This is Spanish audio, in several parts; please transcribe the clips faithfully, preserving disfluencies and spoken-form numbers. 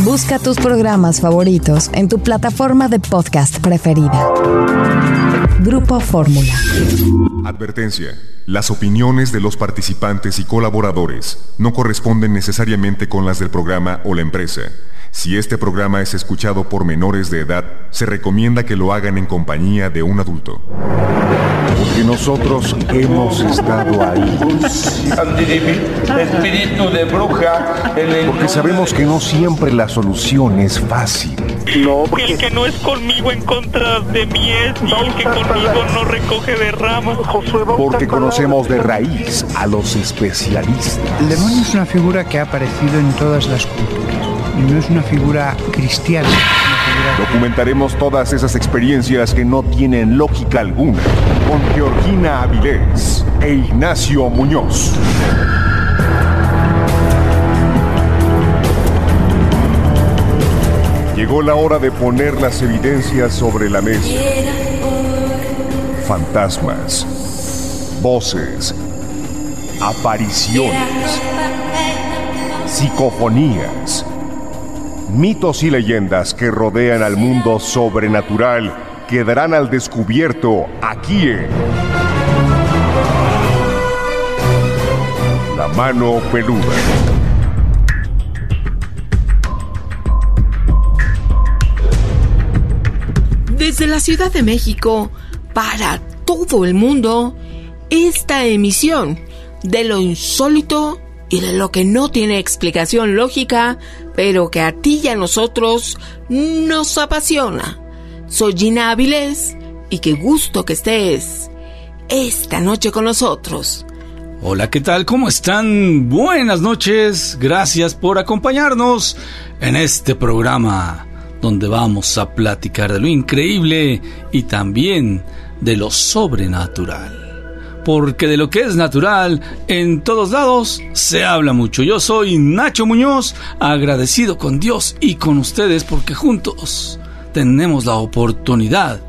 Busca tus programas favoritos en tu plataforma de podcast preferida. Grupo Fórmula. Advertencia. Las opiniones de los participantes y colaboradores no corresponden necesariamente con las del programa o la empresa. Si este programa es escuchado por menores de edad, se recomienda que lo hagan en compañía de un adulto. Porque nosotros hemos estado ahí. Espíritu de bruja. Porque sabemos que no siempre la solución es fácil. No, porque... El que no es conmigo en contra de mí es, y el que conmigo no recoge de ramas. Porque conocemos de raíz a los especialistas. El demonio es una figura que ha aparecido en todas las culturas. Y no es una figura cristiana. Es una figura... Documentaremos todas esas experiencias que no tienen lógica alguna con Georgina Avilés e Ignacio Muñoz. Llegó la hora de poner las evidencias sobre la mesa. Fantasmas, voces, apariciones, psicofonías, mitos y leyendas que rodean al mundo sobrenatural quedarán al descubierto aquí en La Mano Peluda. Desde la Ciudad de México, para todo el mundo, esta emisión de lo insólito y de lo que no tiene explicación lógica, pero que a ti y a nosotros nos apasiona. Soy Gina Avilés y qué gusto que estés esta noche con nosotros. Hola, ¿qué tal? ¿Cómo están? Buenas noches. Gracias por acompañarnos en este programa donde vamos a platicar de lo increíble y también de lo sobrenatural. Porque de lo que es natural, en todos lados se habla mucho. Yo soy Nacho Muñoz, agradecido con Dios y con ustedes porque juntos tenemos la oportunidad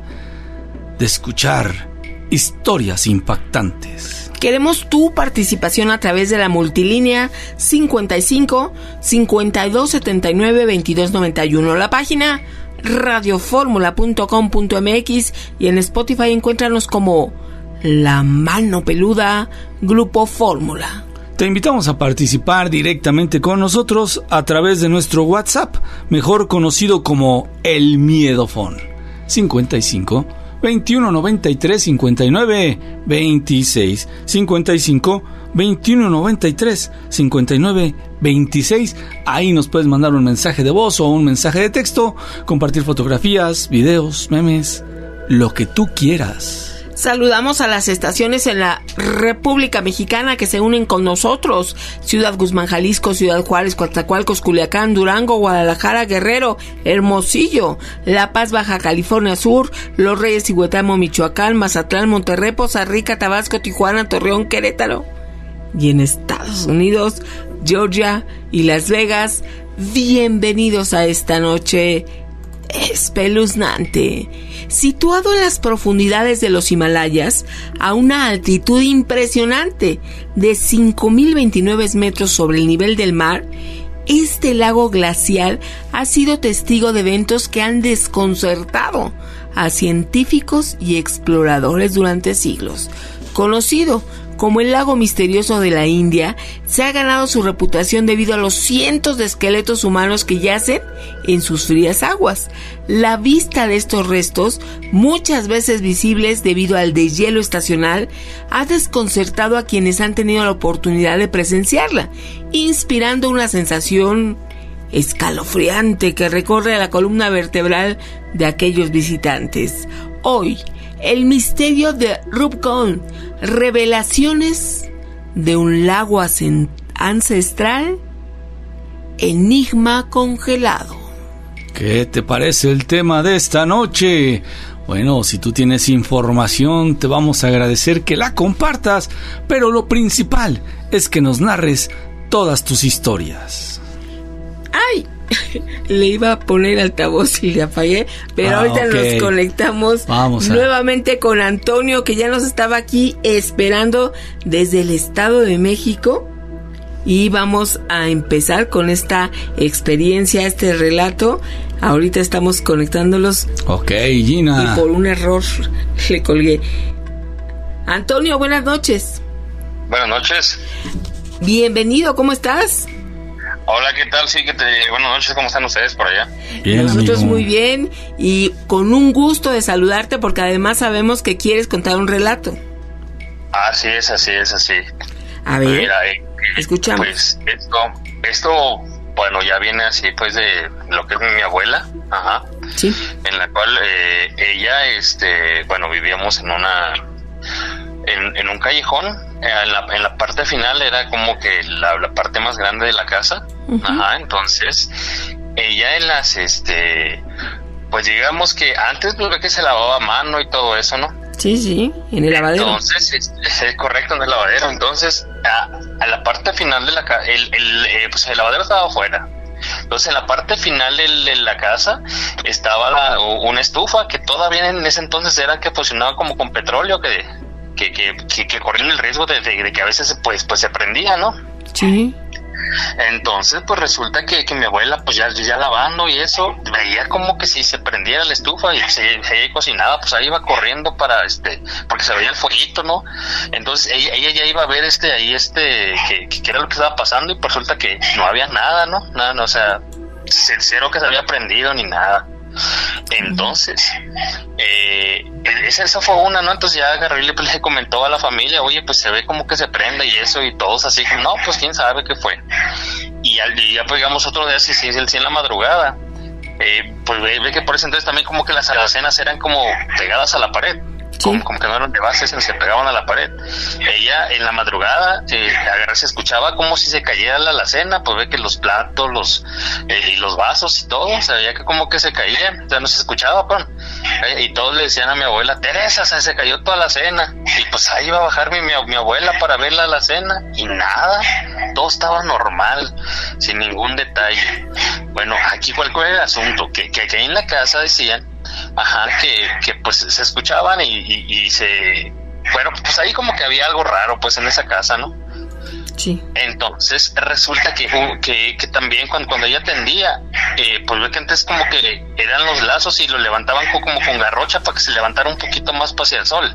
de escuchar historias impactantes. Queremos tu participación a través de la multilínea cincuenta y cinco, cincuenta y dos, setenta y nueve, veintidós noventa y uno, la página radioformula punto com punto m x y en Spotify encuéntranos como La Mano Peluda, Grupo Fórmula. Te invitamos a participar directamente con nosotros a través de nuestro WhatsApp, mejor conocido como el Miedofón, cincuenta y cinco, veintiuno noventa y tres, cincuenta y nueve, veintiséis, cincuenta y cinco, veintiuno noventa y tres, cincuenta y nueve, veintiséis. Ahí nos puedes mandar un mensaje de voz o un mensaje de texto, compartir fotografías, videos, memes, lo que tú quieras. Saludamos a las estaciones en la República Mexicana que se unen con nosotros: Ciudad Guzmán, Jalisco, Ciudad Juárez, Coatzacoalcos, Culiacán, Durango, Guadalajara, Guerrero, Hermosillo, La Paz, Baja California Sur, Los Reyes y Huetamo, Michoacán, Mazatlán, Monterrey, Poza Rica, Tabasco, Tijuana, Torreón, Querétaro. Y en Estados Unidos, Georgia y Las Vegas. Bienvenidos a esta noche espeluznante. Situado en las profundidades de los Himalayas, a una altitud impresionante de cinco mil veintinueve metros sobre el nivel del mar, este lago glacial ha sido testigo de eventos que han desconcertado a científicos y exploradores durante siglos. Conocido como el lago misterioso de la India, se ha ganado su reputación debido a los cientos de esqueletos humanos que yacen en sus frías aguas. La vista de estos restos, muchas veces visibles debido al deshielo estacional, ha desconcertado a quienes han tenido la oportunidad de presenciarla, inspirando una sensación escalofriante que recorre la columna vertebral de aquellos visitantes. Hoy, el misterio de Rubicon, revelaciones de un lago ancestral, enigma congelado. ¿Qué te parece el tema de esta noche? Bueno, si tú tienes información, te vamos a agradecer que la compartas, pero lo principal es que nos narres todas tus historias. ¡Ay! Le iba a poner altavoz y le apagué, pero ah, ahorita okay. Nos conectamos Vamos a... nuevamente con Antonio, que ya nos estaba aquí esperando desde el Estado de México. y vamos a empezar con esta experiencia, este relato. Ahorita estamos conectándolos. Ok, Gina. Y por un error le colgué. Antonio, buenas noches. Buenas noches. Bienvenido, ¿cómo estás? Hola, ¿qué tal? Sí, que te... buenas noches, ¿cómo están ustedes por allá? Bien, nosotros amigo. Muy bien y con un gusto de saludarte porque además sabemos que quieres contar un relato. Así es, así es, así. A ver, Mira, eh, escuchamos. Pues esto, esto, bueno, ya viene así pues de lo que es mi abuela, ajá. Sí. En la cual eh, ella, este, bueno, vivíamos en una, en, en un callejón, en la, en la parte final era como que la, la parte más grande de la casa, uh-huh. Ajá, entonces, ella en las, este, pues digamos que antes pues ve que se lavaba a mano y todo eso, ¿no? Sí, sí, en el lavadero. Entonces, es, es correcto, en el lavadero. Entonces, a, a la parte final de la casa, el, el, eh, pues el lavadero estaba afuera. Entonces, en la parte final de, de la casa estaba la, una estufa que todavía en ese entonces era que funcionaba como con petróleo, que que que, que, que corrían el riesgo de, de, de que a veces pues pues se prendía, ¿no? Sí. Entonces, pues resulta que, que mi abuela, pues ya, ya lavando y eso, veía como que si se prendiera la estufa y se, se cocinaba, pues ahí iba corriendo para, este, porque se veía el fueguito, ¿no? Entonces ella, ella ya iba a ver, este, ahí, este, que, que era lo que estaba pasando y pues resulta que no había nada, ¿no? Nada, no, o sea, cero que se había prendido ni nada. Entonces, eh, esa, esa fue una, ¿no? Entonces ya agarré y le, le comentó a la familia, oye, pues se ve como que se prende y eso, y todos así, no, pues quién sabe qué fue. Y ya, y ya pues digamos otro día, si sí, el sí en la madrugada, eh, pues ve, ve que por ese entonces también como que las alacenas eran como pegadas a la pared. Sí. Como, como que no eran de base, se pegaban a la pared. Ella en la madrugada eh, agarré, se escuchaba como si se cayera la alacena, pues ve que los platos, los eh, y los vasos y todo, o sea, veía que como que se caían, o sea, no se escuchaba, pues. Eh, y todos le decían a mi abuela, Teresa, o sea, se cayó toda la cena. Y pues ahí iba a bajar mi, mi, mi abuela para ver la alacena y nada, todo estaba normal, sin ningún detalle. Bueno, aquí cuál fue el asunto, que, que, que ahí en la casa decían, ajá, que, que pues se escuchaban y, y, y se, bueno, pues ahí como que había algo raro pues en esa casa, ¿no? Sí. Entonces resulta que, que, que también cuando, cuando ella atendía, eh, pues ve que antes como que eran los lazos y lo levantaban como con garrocha para que se levantara un poquito más hacia el sol.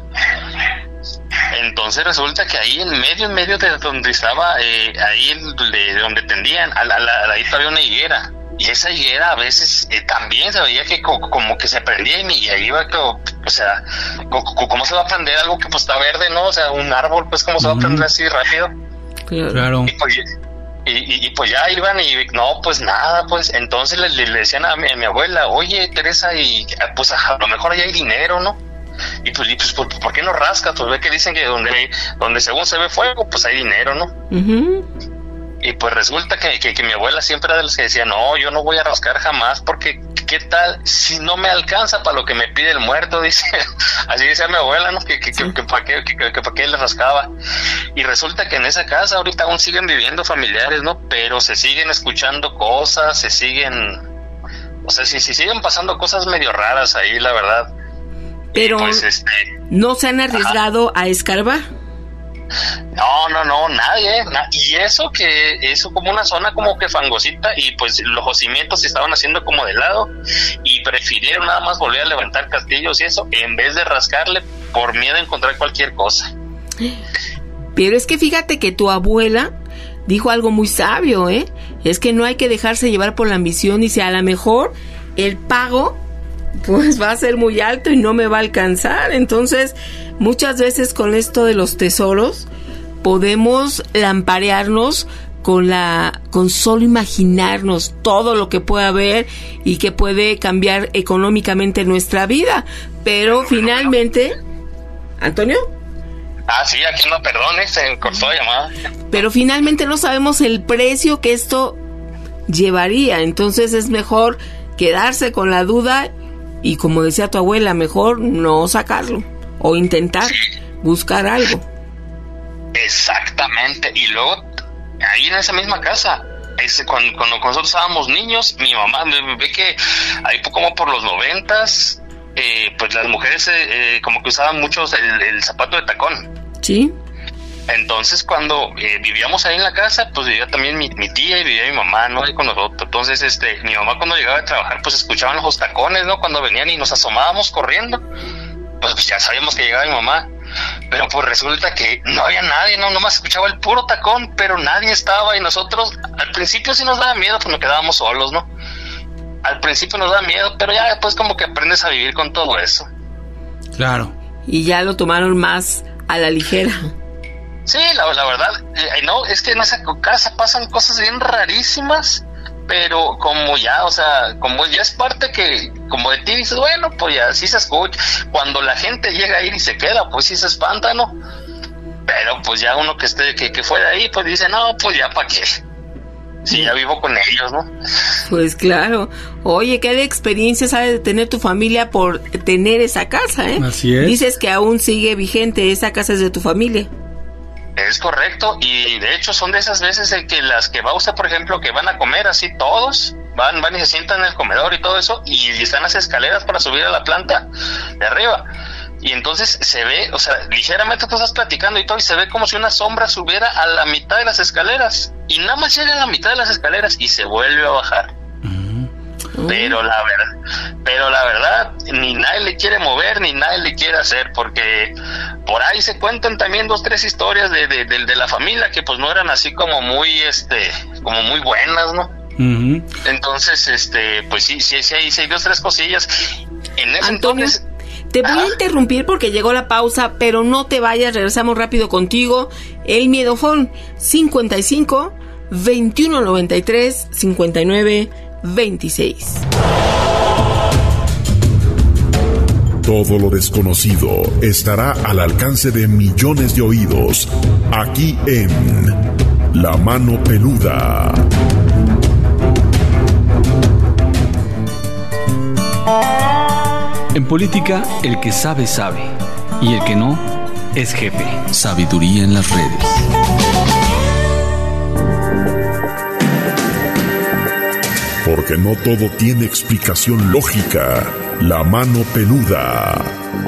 Entonces resulta que ahí en medio, en medio de donde estaba, eh, ahí de donde tendían, a la, a la, ahí había una higuera. Y esa higuera a veces eh, también se veía que co- como que se prendía y ahí iba como, o sea, co- co- ¿cómo se va a prender algo que pues está verde, no? O sea, un árbol, pues ¿cómo se va a prender así rápido? Claro. Y pues, y, y, y pues ya iban y no, pues nada, pues entonces le, le, le decían a mi, a mi abuela, oye Teresa, y pues a lo mejor ahí hay dinero, ¿no? Y pues, y pues ¿por, ¿por qué no rascas? Pues ve que dicen que donde, donde según se ve fuego, pues hay dinero, ¿no? Uh-huh. Y pues resulta que, que, que mi abuela siempre era de los que decía, no, yo no voy a rascar jamás, porque ¿qué tal si no me alcanza para lo que me pide el muerto? Dice, así decía mi abuela, ¿no? Que, que, sí. que, que para qué, que, que pa qué le rascaba. Y resulta que en esa casa ahorita aún siguen viviendo familiares, ¿no? Pero se siguen escuchando cosas, se siguen, o sea, si, si siguen pasando cosas medio raras ahí, la verdad. Pero pues, este, no se han arriesgado ajá. a escarbar. No, no, no, nadie, na- y eso que, eso como una zona como que fangosita, y pues los cimientos se estaban haciendo como de lado, y prefirieron nada más volver a levantar castillos y eso, en vez de rascarle por miedo a encontrar cualquier cosa. Pero es que fíjate que tu abuela dijo algo muy sabio, ¿eh? Es que no hay que dejarse llevar por la ambición, y si a lo mejor el pago pues va a ser muy alto y no me va a alcanzar. Entonces, muchas veces con esto de los tesoros podemos lamparearnos con la con solo imaginarnos todo lo que puede haber y que puede cambiar económicamente nuestra vida, pero finalmente, Antonio, ah sí, aquí no, perdón, se cortó la llamada, pero finalmente no sabemos el precio que esto llevaría. Entonces es mejor quedarse con la duda y, como decía tu abuela, mejor no sacarlo o intentar buscar algo. Exactamente. Y luego ahí en esa misma casa, ese, cuando, cuando nosotros estábamos niños, mi mamá ve que ahí como por los noventas, eh, pues las mujeres eh, como que usaban mucho el, el zapato de tacón. Sí. Entonces, cuando eh, vivíamos ahí en la casa, pues vivía también mi, mi tía y vivía mi mamá, ¿no? Ahí con nosotros. Entonces, este, mi mamá cuando llegaba a trabajar, pues escuchaban los tacones, ¿no? Cuando venían y nos asomábamos corriendo, pues, pues ya sabíamos que llegaba mi mamá. Pero pues resulta que no había nadie, ¿no? Nomás escuchaba el puro tacón, pero nadie estaba y nosotros, al principio sí nos daba miedo, pues nos quedábamos solos, ¿no? Al principio nos daba miedo, pero ya después como que aprendes a vivir con todo eso. Claro. Y ya lo tomaron más a la ligera. Sí, la, la verdad, eh, no, es que en esa casa pasan cosas bien rarísimas, pero como ya, o sea, como ya es parte que, como de ti dices, bueno, pues ya sí se escucha. Cuando la gente llega a ir y se queda, pues sí se espanta, ¿no? Pero pues ya uno que esté, que, que fue de ahí, pues dice, no, pues ya para qué. Sí, ya vivo con ellos, ¿no? Pues claro. Oye, ¿qué de experiencia sabe de tener tu familia por tener esa casa, eh? Así es. Dices que aún sigue vigente, esa casa es de tu familia. Es correcto, y de hecho son de esas veces en que las que va usted, por ejemplo, que van a comer así todos, van van y se sientan en el comedor y todo eso, y están las escaleras para subir a la planta de arriba. Y entonces se ve, o sea, ligeramente tú estás platicando y todo, y se ve como si una sombra subiera a la mitad de las escaleras, y nada más llega a la mitad de las escaleras y se vuelve a bajar. Uh-huh. Pero la verdad, pero la verdad, ni nadie le quiere mover, ni nadie le quiere hacer, porque por ahí se cuentan también dos, tres historias de, de, de, de la familia que pues no eran así como muy, este, como muy buenas, ¿no? Uh-huh. Entonces, este, pues sí, sí, sí, hay, sí hay dos, tres cosillas. En ese Antonio, entonces, te voy ajá. a interrumpir porque llegó la pausa, pero no te vayas, regresamos rápido contigo. El Miedofón cincuenta y cinco, veintiuno noventa y tres, cincuenta y nueve, veintiséis. Todo lo desconocido estará al alcance de millones de oídos, aquí en La Mano Peluda. En política, el que sabe, sabe. Y el que no, es jefe. Sabiduría en las redes. Porque no todo tiene explicación lógica. La Mano Peluda.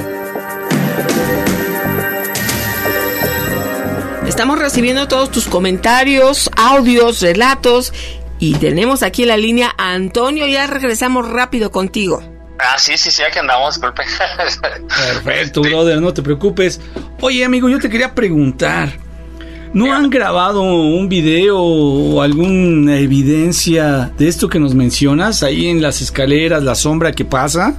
Estamos recibiendo todos tus comentarios, audios, relatos, y tenemos aquí en la línea a Antonio. Ya regresamos rápido contigo. Ah, sí, sí, sí, aquí andamos, disculpe. Perfecto, brother, no te preocupes. Oye, amigo, yo te quería preguntar, ¿no han grabado un video o alguna evidencia de esto que nos mencionas ahí en las escaleras, la sombra que pasa?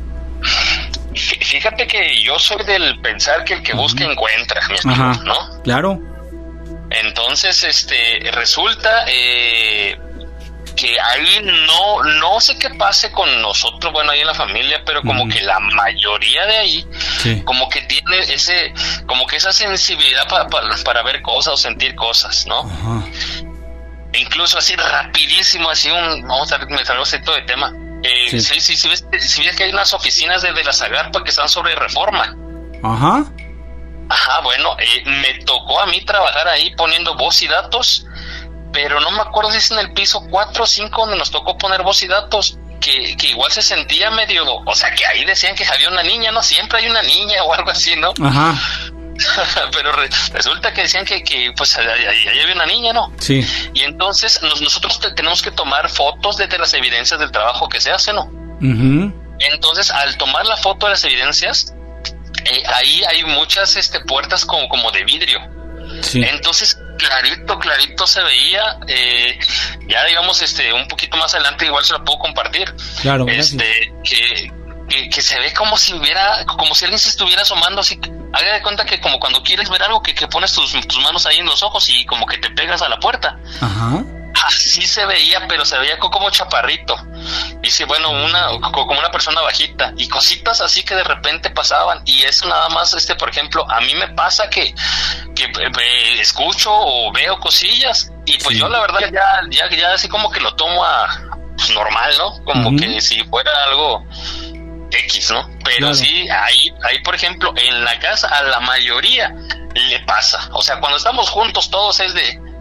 Fíjate que yo soy del pensar que el que busca encuentra, mi amigo, Ajá, ¿no? Claro. Entonces, este, resulta eh, que ahí no, no sé qué pase con nosotros, bueno, ahí en la familia, pero como uh-huh. que la mayoría de ahí, sí. como que tiene ese, como que esa sensibilidad para, para, para ver cosas o sentir cosas, ¿no? Uh-huh. E incluso así rapidísimo, así un, vamos a ver, me salgo esto de tema. Eh, sí. Sí, sí, sí, ves, si ves que hay unas oficinas de, de la Zagarpa que están sobre Reforma. Ajá. Ajá, bueno, eh, me tocó a mí trabajar ahí poniendo voz y datos, pero no me acuerdo si es en el piso cuatro o cinco donde nos tocó poner voz y datos, que, que igual se sentía medio, o sea, que ahí decían que había una niña, ¿no? Siempre hay una niña o algo así, ¿no? Ajá. Pero re, resulta que decían que, que pues ahí, ahí había una niña, ¿no? Sí. Y entonces nos, nosotros te, tenemos que tomar fotos de, de las evidencias del trabajo que se hace, ¿no? Uh-huh. Entonces, al tomar la foto de las evidencias, eh, ahí hay muchas este, puertas como, como de vidrio. Sí. Entonces, clarito, clarito se veía, eh, ya digamos, este, un poquito más adelante igual se lo puedo compartir. Claro, este, que, que, que se ve como si hubiera, como si alguien se estuviera asomando así. Haga de cuenta que como cuando quieres ver algo que, que pones tus, tus manos ahí en los ojos y como que te pegas a la puerta. Ajá. Así se veía, pero se veía como chaparrito. Y sí, bueno, una como una persona bajita. Y cositas así que de repente pasaban. Y eso nada más, este, por ejemplo, a mí me pasa que, que eh, escucho o veo cosillas. Y pues sí. yo la verdad ya, ya, ya así como que lo tomo a pues, normal, ¿no? Como uh-huh. que si fuera algo X, ¿no? Pero claro. sí, ahí, ahí, por ejemplo, en la casa a la mayoría le pasa. O sea, cuando estamos juntos todos es de...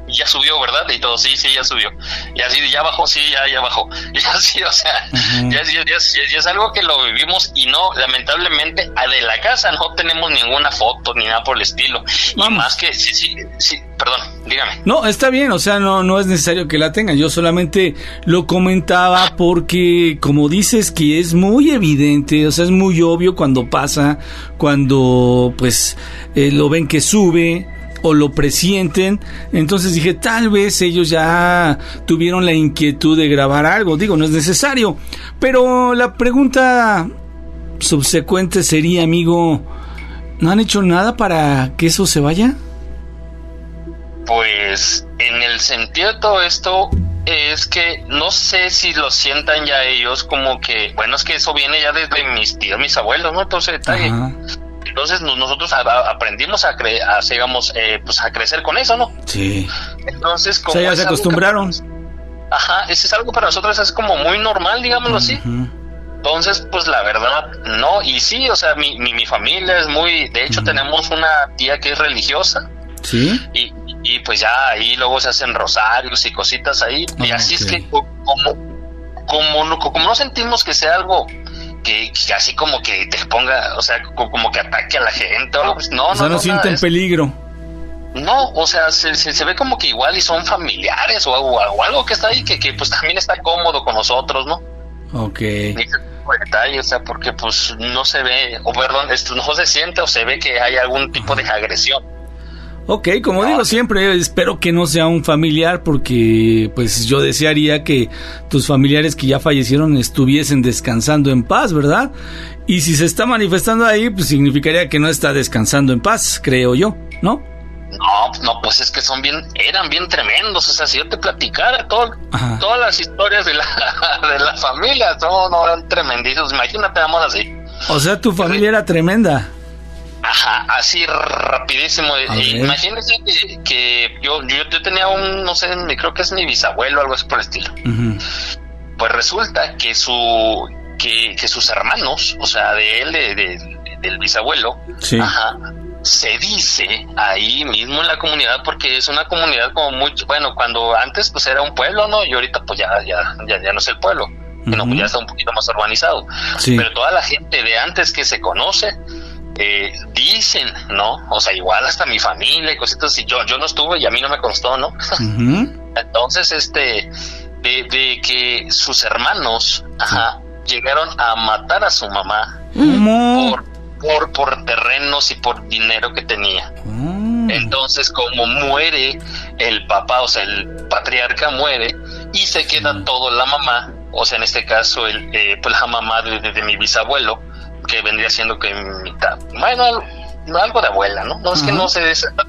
ya subió, ¿verdad? Y todo, sí, sí, ya subió. Y así, ya bajó, sí, ya, ya bajó. Y así, o sea, uh-huh. ya, ya, ya, ya es algo que lo vivimos y no, lamentablemente, de la casa no tenemos ninguna foto ni nada por el estilo. Vamos. Y más que, sí, sí, sí, perdón, dígame. No, está bien, o sea, no, no es necesario que la tengan. Yo solamente lo comentaba porque, como dices, que es muy evidente, o sea, es muy obvio cuando pasa, cuando, pues, eh, lo ven que sube o lo presienten. Entonces dije, tal vez ellos ya tuvieron la inquietud de grabar algo. Digo, no es necesario. Pero la pregunta subsecuente sería, amigo, ¿no han hecho nada para que eso se vaya? Pues, en el sentido de todo esto, es que no sé si lo sientan ya ellos como que, bueno, es que eso viene ya desde mis tíos, mis abuelos, ¿no? Entonces, detalle. Ajá. Entonces nosotros a, a, aprendimos a, cre- a digamos, eh, pues a crecer con eso, ¿no? Sí. Entonces, como o sea, ya se acostumbraron. Que, ajá, ese es algo para nosotros es como muy normal, digámoslo uh-huh. así. Entonces, pues la verdad, no. Y sí, o sea, mi, mi, mi familia es muy, de hecho uh-huh. tenemos una tía que es religiosa. Sí. Y, y pues ya ahí luego se hacen rosarios y cositas ahí. Oh, y así okay. es que como, como, no, como no sentimos que sea algo Que, que así como que te ponga, o sea, como, como que ataque a la gente o algo, pues no, o sea, no, no, no sienten es, peligro. No, o sea, se, se, se ve como que igual y son familiares o, o, o algo que está ahí que, que pues también está cómodo con nosotros, ¿no? Ok. Y ese tipo de detalle, o sea, porque pues no se ve, o perdón, esto no se siente o se ve que hay algún tipo de agresión. Ok, como no. digo siempre, espero que no sea un familiar porque pues yo desearía que tus familiares que ya fallecieron estuviesen descansando en paz, ¿verdad? Y si se está manifestando ahí, pues significaría que no está descansando en paz, creo yo, ¿no? No, no, pues es que son bien, eran bien tremendos, o sea, si yo te platicara todo, todas las historias de la, de la familia, no, no, eran tremendizos, imagínate, vamos así. O sea, tu familia era tremenda. Ajá, así rapidísimo. Imagínense que, que yo, yo yo tenía un, no sé, creo que es mi bisabuelo o algo así por el estilo. Uh-huh. Pues resulta que su que, que sus hermanos, o sea, de él, de, de, del bisabuelo, sí. ajá, se dice ahí mismo en la comunidad, porque es una comunidad como muy, bueno, cuando antes pues era un pueblo, ¿no? Y ahorita pues ya, ya, ya, ya no es el pueblo. Uh-huh. Sino pues ya está un poquito más urbanizado. Sí. Pero toda la gente de antes que se conoce, Eh, dicen, ¿no? O sea, igual hasta mi familia y cositas así. Yo, yo no estuve y a mí no me constó, ¿no? Uh-huh. Entonces, este, de, de que sus hermanos, ajá, llegaron a matar a su mamá uh-huh. por, por, por terrenos y por dinero que tenía. Uh-huh. Entonces, como muere el papá, o sea, el patriarca muere y se queda uh-huh. todo la mamá, o sea, en este caso, el, eh, pues la mamá de, de, de mi bisabuelo, que vendría siendo que mitad, bueno, algo de abuela, ¿no? No, es uh-huh. que no sé,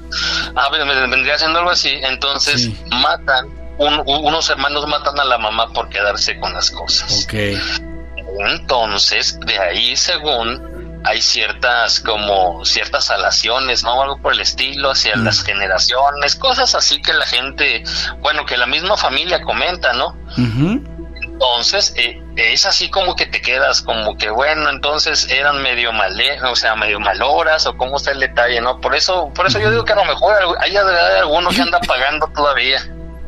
ah, vendría siendo algo así, entonces sí. matan, un, unos hermanos matan a la mamá por quedarse con las cosas. Okay. Entonces, de ahí, según, hay ciertas, como, ciertas salaciones, ¿no? Algo por el estilo, hacia uh-huh. las generaciones, cosas así que la gente, bueno, que la misma familia comenta, ¿no? Uh-huh. Entonces, eh, es así como que te quedas como que, bueno, entonces eran medio male, o sea, medio maloras, o cómo está el detalle, ¿no? Por eso, por eso yo digo que a lo mejor hay, hay alguno que anda pagando todavía.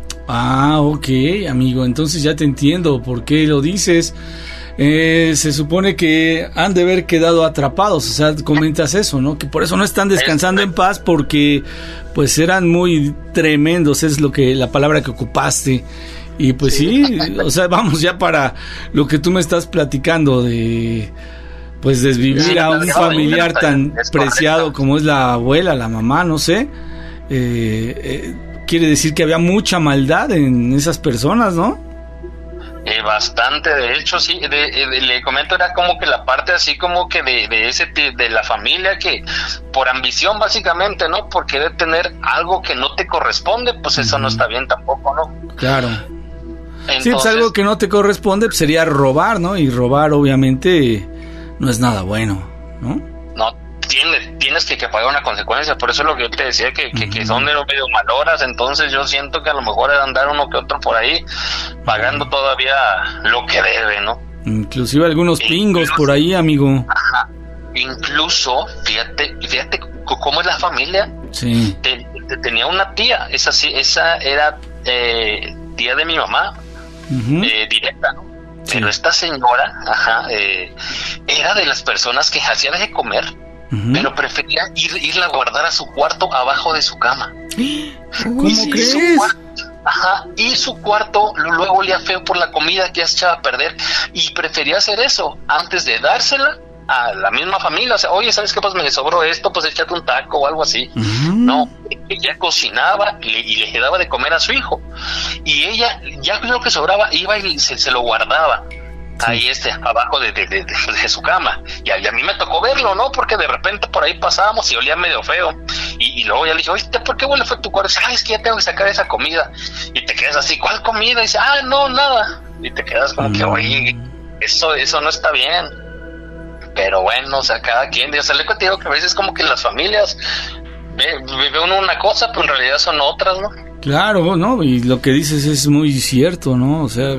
Ah, ok, amigo, entonces ya te entiendo por qué lo dices. Eh, se supone que han de haber quedado atrapados, o sea, comentas eso, ¿no? Que por eso no están descansando en paz, porque pues eran muy tremendos, es lo que, la palabra que ocupaste. Y pues sí, o sea, vamos ya para lo que tú me estás platicando de, pues, desvivir sí, a un familiar tan preciado como es la abuela, la mamá, no sé. Eh, eh, quiere decir que había mucha maldad en esas personas, ¿no? Eh, bastante, de hecho, sí. De, de, le comento, era como que la parte así como que de, de ese de la familia que por ambición básicamente, ¿no? Por querer tener algo que no te corresponde, pues eso uh-huh. no está bien tampoco, ¿no? Claro. Entonces, sí, pues algo que no te corresponde pues sería robar, ¿no? Y robar obviamente no es nada bueno, ¿no? No, tienes, tienes que, que pagar una consecuencia, por eso es lo que yo te decía, que, que, uh-huh. que son medio maloras, entonces yo siento que a lo mejor es andar uno que otro por ahí pagando todavía lo que debe, ¿no? Inclusive algunos pingos incluso, por ahí, amigo. Ajá. Incluso, fíjate, fíjate cómo es la familia, Sí. Te, te, tenía una tía, esa sí, esa era eh, tía de mi mamá, uh-huh. eh, directa, ¿no? Sí. Pero esta señora, ajá, eh, era de las personas que hacía de comer, uh-huh. pero prefería ir, irla a guardar a su cuarto abajo de su cama. ¿Cómo y crees? Su cuarto, ajá, y su cuarto luego olía feo por la comida que ya se echaba a perder, y prefería hacer eso antes de dársela a la misma familia. O sea, oye, ¿sabes qué? Pues me sobró esto, pues échate un taco o algo así. Uh-huh. No, ella cocinaba y le, y le daba de comer a su hijo, y ella ya lo que sobraba iba y se, se lo guardaba. Sí. Ahí este, abajo de, de, de, de su cama, y a, y a mí me tocó verlo, ¿no? Porque de repente por ahí pasábamos y olía medio feo, y, y luego ya le dije, oye, ¿por qué huele feo tu cuarto? Ah, es que ya tengo que sacar esa comida, y te quedas así, ¿cuál comida? Y dice, ah, no, nada, y te quedas como mm. que, oye, eso, eso no está bien. Pero bueno, o sea, cada quien, o sea, le digo que a veces como que las familias ve, ve uno una cosa, pero en realidad son otras, ¿no? Claro, ¿no? Y lo que dices es muy cierto, ¿no? O sea,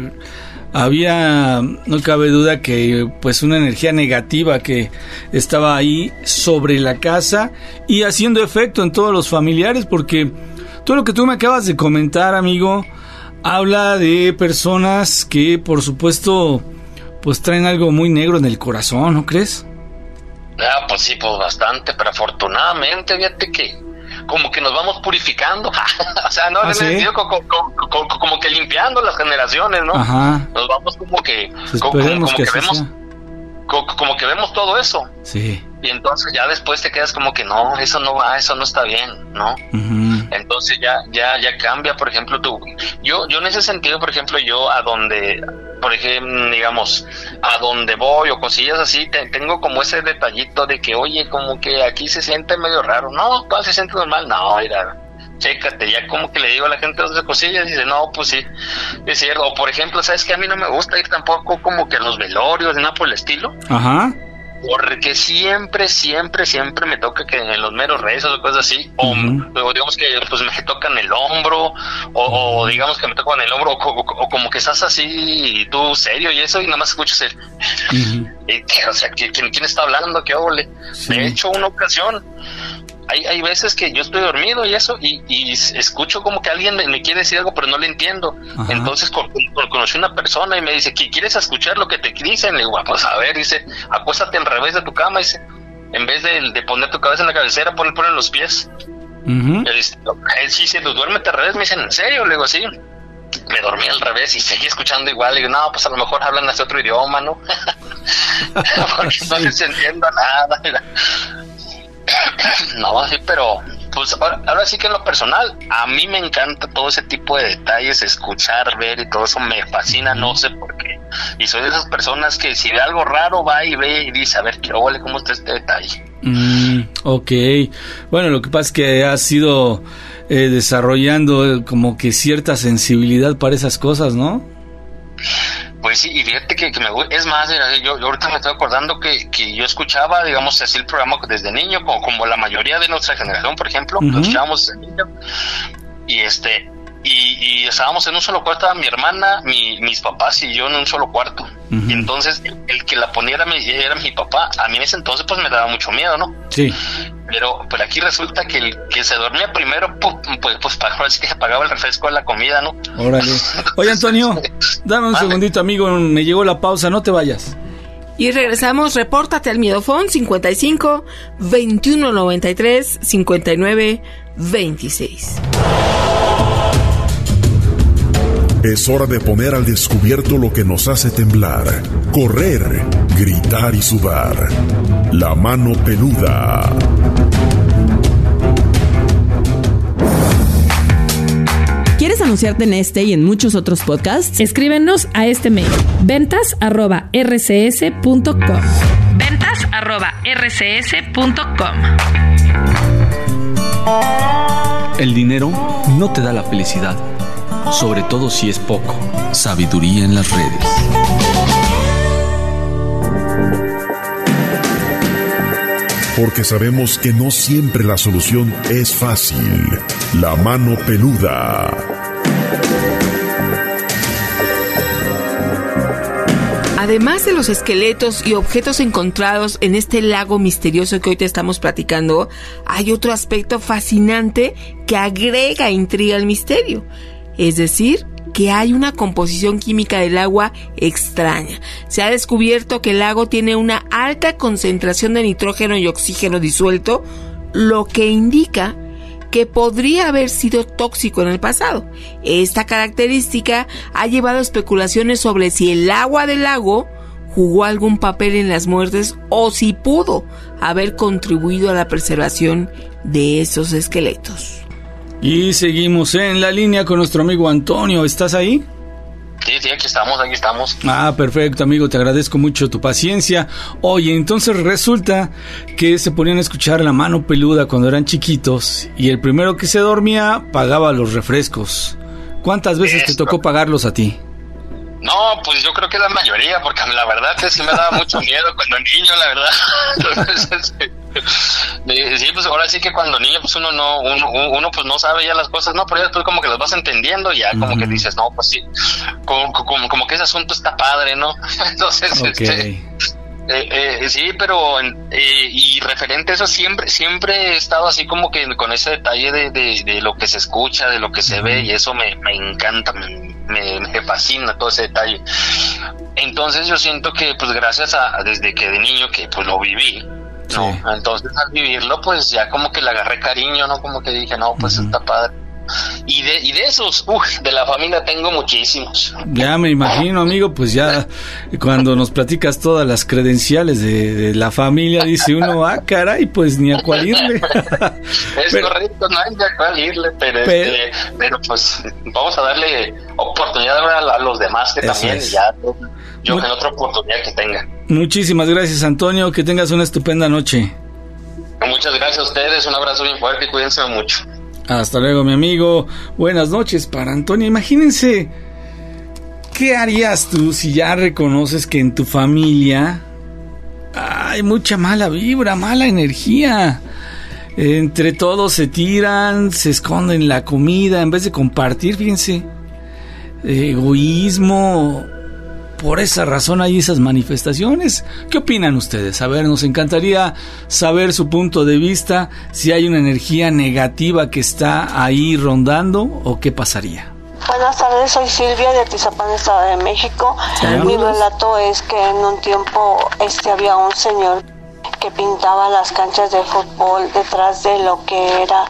había, no cabe duda que pues una energía negativa que estaba ahí sobre la casa y haciendo efecto en todos los familiares, porque todo lo que tú me acabas de comentar, amigo, habla de personas que por supuesto pues traen algo muy negro en el corazón, ¿no crees? Ah, pues sí, pues bastante, pero afortunadamente, fíjate que como que nos vamos purificando, o sea, no, ¿Ah, en sí? el sentido como, como, como, como que limpiando las generaciones, ¿no? Ajá. Nos vamos como que, pues como, como, como que, que vemos, como, como que vemos todo eso. Sí. Y entonces ya después te quedas como que no, eso no va, eso no está bien, ¿no? Uh-huh. Entonces ya, ya, ya cambia, por ejemplo, tú, yo, yo en ese sentido, por ejemplo, yo a donde, por ejemplo, digamos, a donde voy o cosillas así, te, tengo como ese detallito de que, oye, como que aquí se siente medio raro. No, todo se siente normal. No, mira, chécate, ya como que le digo a la gente esas cosillas y dice, no, pues sí, es cierto. O por ejemplo, ¿sabes qué? A mí no me gusta ir tampoco como que a los velorios, nada por el estilo. Ajá. Porque siempre, siempre, siempre me toca que en los meros rezos o cosas así, o, uh-huh. o digamos que pues me tocan el hombro, o, o digamos que me tocan el hombro, o, o, o como que estás así y tú serio y eso, y nada más escuchas el... Uh-huh. y, o sea, ¿quién, ¿quién está hablando? ¿Qué ole? Sí. De hecho, una ocasión, hay, hay veces que yo estoy dormido y eso, y, y escucho como que alguien me, me quiere decir algo, pero no le entiendo. Ajá. Entonces con, con, conocí una persona y me dice, ¿quieres escuchar lo que te dicen? Le digo, pues a ver, dice, acuéstate al revés de tu cama, dice, en vez de, de poner tu cabeza en la cabecera, pon, pon en los pies. Uh-huh. Él dice, sí, sí, tú duérmete al revés. Me dicen, ¿en serio? Le digo, sí. Me dormí al revés y seguí escuchando igual. Le digo, no, pues a lo mejor hablan ese otro idioma, ¿no? Porque sí. No les entiendo nada. No, sí, pero pues ahora, ahora sí que en lo personal a mí me encanta todo ese tipo de detalles, escuchar, ver y todo eso me fascina, no sé por qué, y soy de esas personas que si ve algo raro va y ve y dice, a ver, qué ole, cómo está este detalle. Mm, ok, bueno, lo que pasa es que has ido eh, desarrollando como que cierta sensibilidad para esas cosas, ¿no? Pues sí, y fíjate que, que me es más, yo, yo ahorita me estoy acordando que, que yo escuchaba, digamos así, el programa desde niño, como, como la mayoría de nuestra generación, por ejemplo, uh-huh. lo escuchábamos desde niño, y este, y, y estábamos en un solo cuarto, estaba mi hermana, mi, mis papás y yo en un solo cuarto, uh-huh. y entonces el, el que la ponía era mi, era mi papá. A mí en ese entonces pues me daba mucho miedo, ¿no? Sí. Pero, pero aquí resulta que el que se dormía primero, pues, pues ahora sí que se pagaba el refresco de la comida, ¿no? Órale. Oye, Antonio, dame un vale. segundito, amigo, me llegó la pausa, no te vayas. Y regresamos, repórtate al Miedofón cincuenta y cinco, veintiuno noventa y tres, cincuenta y nueve, veintiséis. Es hora de poner al descubierto lo que nos hace temblar, correr, gritar y sudar. La mano peluda. ¿Quieres anunciarte en este y en muchos otros podcasts? Escríbenos a este mail, ventas arroba r c s punto com. ventas arroba r c s punto com. El dinero no te da la felicidad, sobre todo si es poco. Sabiduría en las redes. Porque sabemos que no siempre la solución es fácil. La mano peluda. además de los esqueletos y objetos encontrados en este lago misterioso que hoy te estamos platicando, hay otro aspecto fascinante que agrega intriga al misterio. Es decir, que hay una composición química del agua extraña. Se ha descubierto que el lago tiene una alta concentración de nitrógeno y oxígeno disuelto, lo que indica que podría haber sido tóxico en el pasado. Esta característica ha llevado a especulaciones sobre si el agua del lago jugó algún papel en las muertes o si pudo haber contribuido a la preservación de esos esqueletos. Y seguimos en la línea con nuestro amigo Antonio. ¿Estás ahí? Sí, sí, aquí estamos, aquí estamos. Ah, perfecto, amigo, te agradezco mucho tu paciencia. Oye, entonces resulta que se ponían a escuchar La Mano Peluda cuando eran chiquitos y el primero que se dormía pagaba los refrescos. ¿Cuántas veces Esto. te tocó pagarlos a ti? No, pues yo creo que la mayoría, porque la verdad que sí me daba mucho miedo cuando niño, la verdad. Entonces, sí, pues ahora sí que cuando niño, pues uno no, uno, uno pues no sabe ya las cosas, no, pero ya después como que las vas entendiendo y ya como uh-huh. que dices, no, pues sí, como, como, como que ese asunto está padre, ¿no? Entonces, okay. este... Eh, eh, sí, pero eh, y referente a eso siempre siempre he estado así como que con ese detalle de, de, de lo que se escucha, de lo que se ve, y eso me, me encanta, me, me, me fascina todo ese detalle. Entonces yo siento que pues gracias a desde que de niño que pues lo viví, ¿no? Sí. Entonces al vivirlo pues ya como que le agarré cariño, ¿no? Como que dije, no, pues uh-huh. está padre. Y de, y de esos, uff, de la familia tengo muchísimos. Ya me imagino, amigo, pues ya cuando nos platicas todas las credenciales de, de la familia, dice uno, ah, caray, pues ni a cuál irle. Es pero, correcto, no hay ni a cuál irle, pero, pero, este, pero pues vamos a darle oportunidad a, a los demás que también, es. ya yo Mu- en otra oportunidad que tenga. Muchísimas gracias, Antonio, que tengas una estupenda noche. Muchas gracias a ustedes, un abrazo bien fuerte y cuídense mucho. Hasta luego, mi amigo. Buenas noches para Antonio. Imagínense, ¿qué harías tú si ya reconoces que en tu familia hay mucha mala vibra, mala energía? Entre todos se tiran, se esconden la comida en vez de compartir, fíjense. Egoísmo. Por esa razón hay esas manifestaciones. ¿Qué opinan ustedes? A ver, nos encantaría saber su punto de vista, si hay una energía negativa que está ahí rondando o qué pasaría. Buenas tardes, soy Silvia de Atizapán, Estado de México. Saludos. Mi relato es que en un tiempo este había un señor que pintaba las canchas de fútbol detrás de lo que era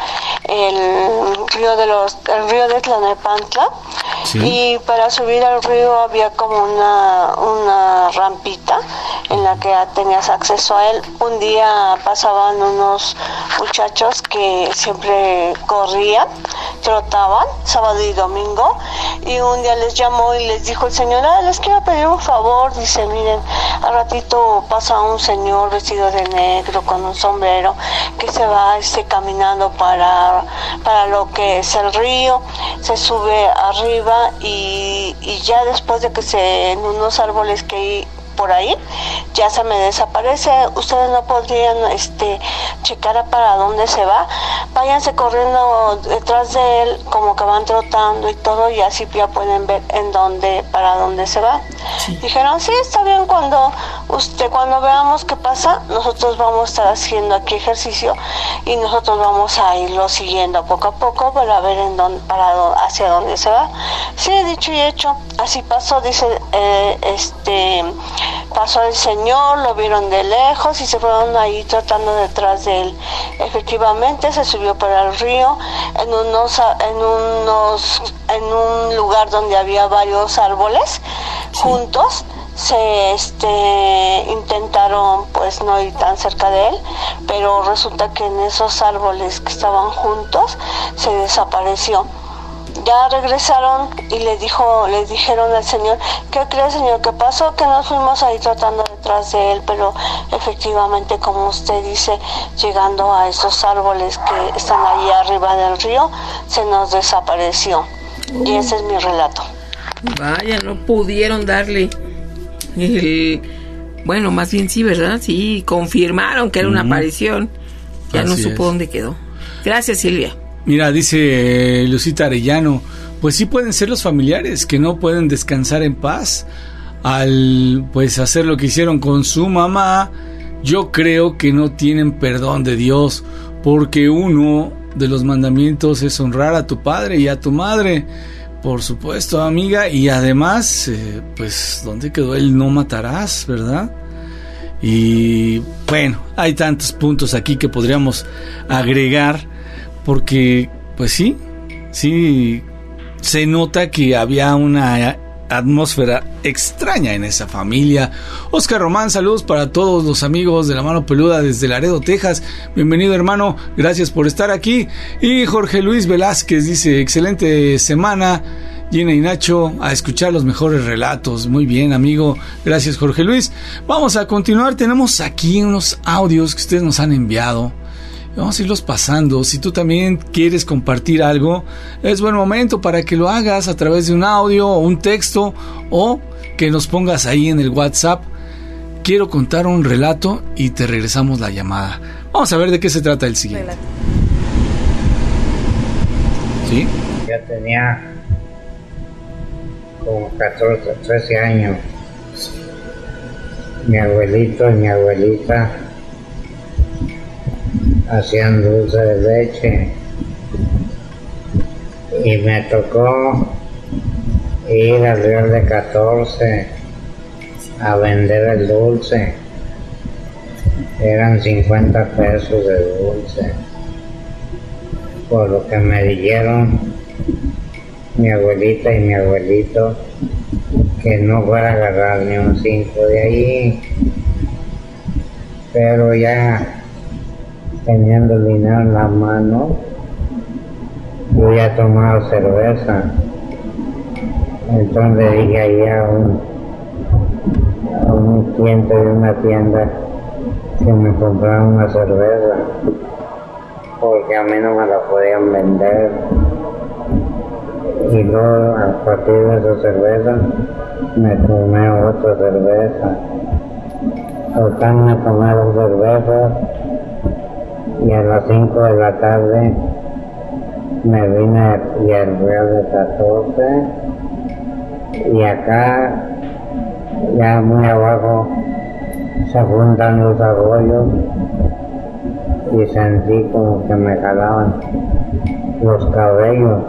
el río de los el río de Tlalnepantla. Sí. Y para subir al río había como una una rampita en la que tenías acceso a él. Un día pasaban unos muchachos que siempre corrían, trotaban sábado y domingo, y un día les llamó y les dijo el señor, ah, les quiero pedir un favor. Dice, miren, al ratito pasa un señor vestido de negro con un sombrero que se va este caminando para para lo que es el río, se sube arriba y, y ya después de que se en unos árboles que hay por ahí ya se me desaparece. Ustedes no podrían este checar para dónde se va, váyanse corriendo detrás de él como que van trotando y todo, y así ya pueden ver en dónde, para dónde se va. Sí. Dijeron, sí, está bien, cuando usted cuando veamos qué pasa, nosotros vamos a estar haciendo aquí ejercicio y nosotros vamos a irlo siguiendo poco a poco para ver en dónde, para dónde, hacia dónde se va. Sí, dicho y hecho, así pasó. Dice, eh, este pasó el señor, lo vieron de lejos y se fueron ahí tratando detrás de él. Efectivamente se subió por el río en unos en unos en un lugar donde había varios árboles, sí, juntos. Se este intentaron pues no ir tan cerca de él, pero resulta que en esos árboles que estaban juntos se desapareció. Ya regresaron y le dijo, les dijeron al señor, ¿qué cree, señor? ¿Qué pasó? Que nos fuimos ahí tratando detrás de él, pero efectivamente, como usted dice, llegando a esos árboles que están ahí arriba del río, se nos desapareció. Uh. Y ese es mi relato. Vaya, no pudieron darle el... Bueno, más bien sí, ¿verdad? Sí, confirmaron que era una uh-huh. aparición. Ya Así no supo es. Dónde quedó. Gracias, Silvia. Mira, dice Lucita Arellano, pues sí pueden ser los familiares que no pueden descansar en paz. al pues hacer lo que hicieron con su mamá, yo creo que no tienen perdón de Dios, porque uno de los mandamientos es honrar a tu padre y a tu madre, por supuesto, amiga, y además, eh, pues, ¿dónde quedó el no matarás, verdad? Y bueno, hay tantos puntos aquí que podríamos agregar, porque, pues sí, sí, se nota que había una atmósfera extraña en esa familia. Oscar Román, saludos para todos los amigos de La Mano Peluda desde Laredo, Texas. Bienvenido, hermano, gracias por estar aquí. Y Jorge Luis Velázquez dice, excelente semana, Gina y Nacho, a escuchar los mejores relatos. Muy bien, amigo, gracias, Jorge Luis. Vamos a continuar, tenemos aquí unos audios que ustedes nos han enviado. Vamos a irlos pasando. Si tú también quieres compartir algo, es buen momento para que lo hagas a través de un audio o un texto, o que nos pongas ahí en el WhatsApp. Quiero contar un relato y te regresamos la llamada. Vamos a ver de qué se trata el siguiente. ¿Sí? Ya tenía como catorce, trece años. Mi abuelito y mi abuelita hacían dulce de leche y me tocó ir al Real de catorce a vender el dulce. Eran cincuenta pesos de dulce, por lo que me dijeron mi abuelita y mi abuelito que no fuera a agarrar ni un cinco de ahí, pero ya teniendo el dinero en la mano, yo ya tomaba cerveza. Entonces dije ahí a un, a un cliente de una tienda que me comprara una cerveza, porque a mí no me la podían vender. Y luego, a partir de esa cerveza, me tomé otra cerveza. Total, me tomé dos cervezas. Y a las cinco de la tarde me vine aquí al Real de catorce, y acá, ya muy abajo, se juntan los arroyos y sentí como que me jalaban los cabellos.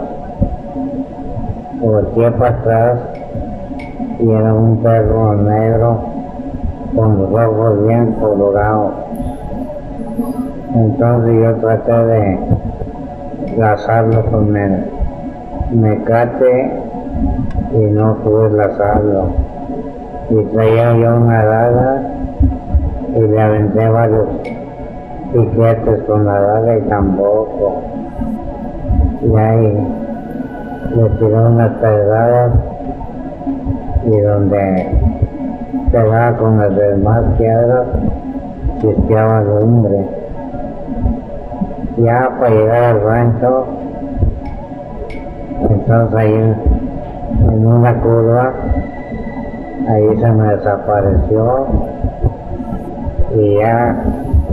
Volteé para atrás y era un perro negro con los ojos bien colorados. Entonces yo traté de lazarlo con el mecate y no pude lazarlo. Y traía yo una daga y le aventé varios piquetes con la daga y tampoco. Y ahí le tiré unas pedradas y donde pegaba con las demás piedras chispeaba lumbre. Ya para llegar al rancho, entonces ahí en, en una curva, ahí se me desapareció, y ya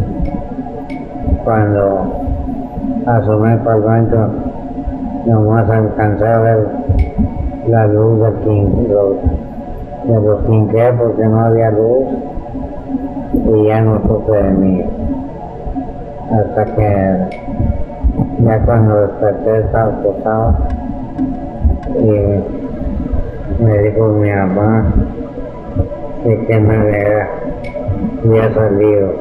cuando asomé para el rancho, nomás alcancé a ver la luz de, quin, los, de los quinqués porque no había luz, y ya no supe de mí. Hasta que ya cuando desperté estaba acostado y me dijo mi mamá que, que me había, había salido.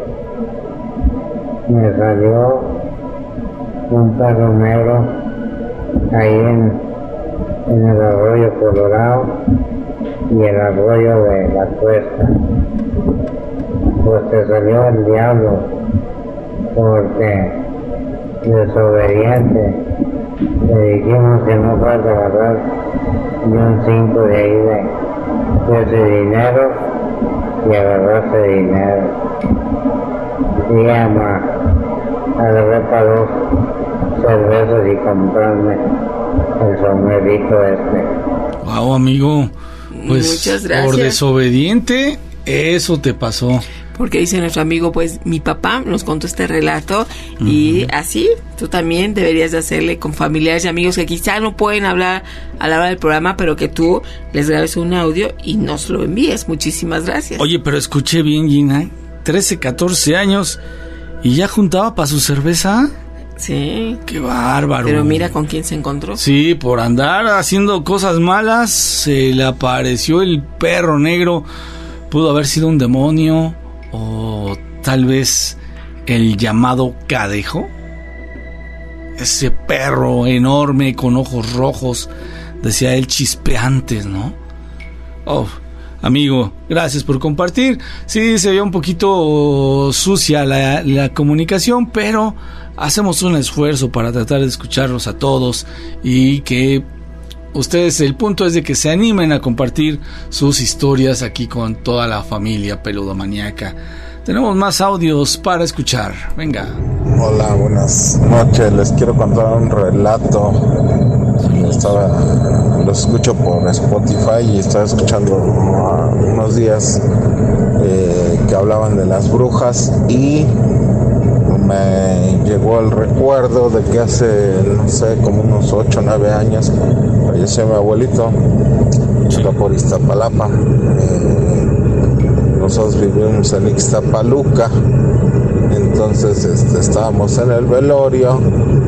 Me salió un perro negro ahí en, en el arroyo Colorado y el arroyo de la Cuesta. Pues te salió el diablo, porque desobediente le dijimos que no falta agarrar ni un cinco de ahí de, de ese dinero, y agarraste dinero. Y ya ma, agarré para dos cervezas y comprarme el sombrerito este. Wow, amigo, pues muchas gracias. Por desobediente, eso te pasó. porque dice nuestro amigo, pues mi papá nos contó este relato, uh-huh. y así tú también deberías de hacerle con familiares y amigos que quizá no pueden hablar a la hora del programa, pero que tú les grabes un audio y nos lo envíes. Muchísimas gracias. Oye, pero escuché bien, Gina, trece, catorce años y ya juntaba para su cerveza. Sí. Qué bárbaro. Pero mira con quién se encontró. Sí, por andar haciendo cosas malas se le apareció el perro negro. Pudo haber sido un demonio o tal vez el llamado Cadejo. Ese perro enorme con ojos rojos, decía él, chispeantes, ¿no? Oh, amigo, gracias por compartir. Sí, se veía un poquito sucia la, la comunicación, pero hacemos un esfuerzo para tratar de escucharlos a todos y que ustedes, el punto es de que se animen a compartir sus historias aquí con toda la familia peludomaníaca. Tenemos más audios para escuchar. Venga. Hola, buenas noches. Les quiero contar un relato. Estaba, lo escucho por Spotify y estaba escuchando unos días eh, que hablaban de las brujas y me llegó el recuerdo de que hace, no sé, como unos ocho o nueve años falleció mi abuelito, está por Iztapalapa. Eh, nosotros vivimos en Ixtapaluca, entonces este, estábamos en el velorio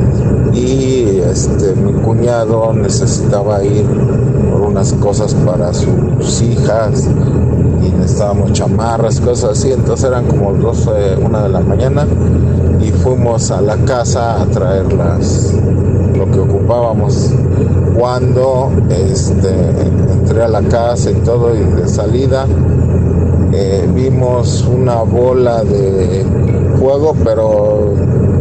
y este, mi cuñado necesitaba ir por unas cosas para sus hijas y necesitábamos chamarras, cosas así, entonces eran como doce, una de la mañana y fuimos a la casa a traer las, lo que ocupábamos. Cuando este, entré a la casa y todo, y de salida eh, vimos una bola de fuego, pero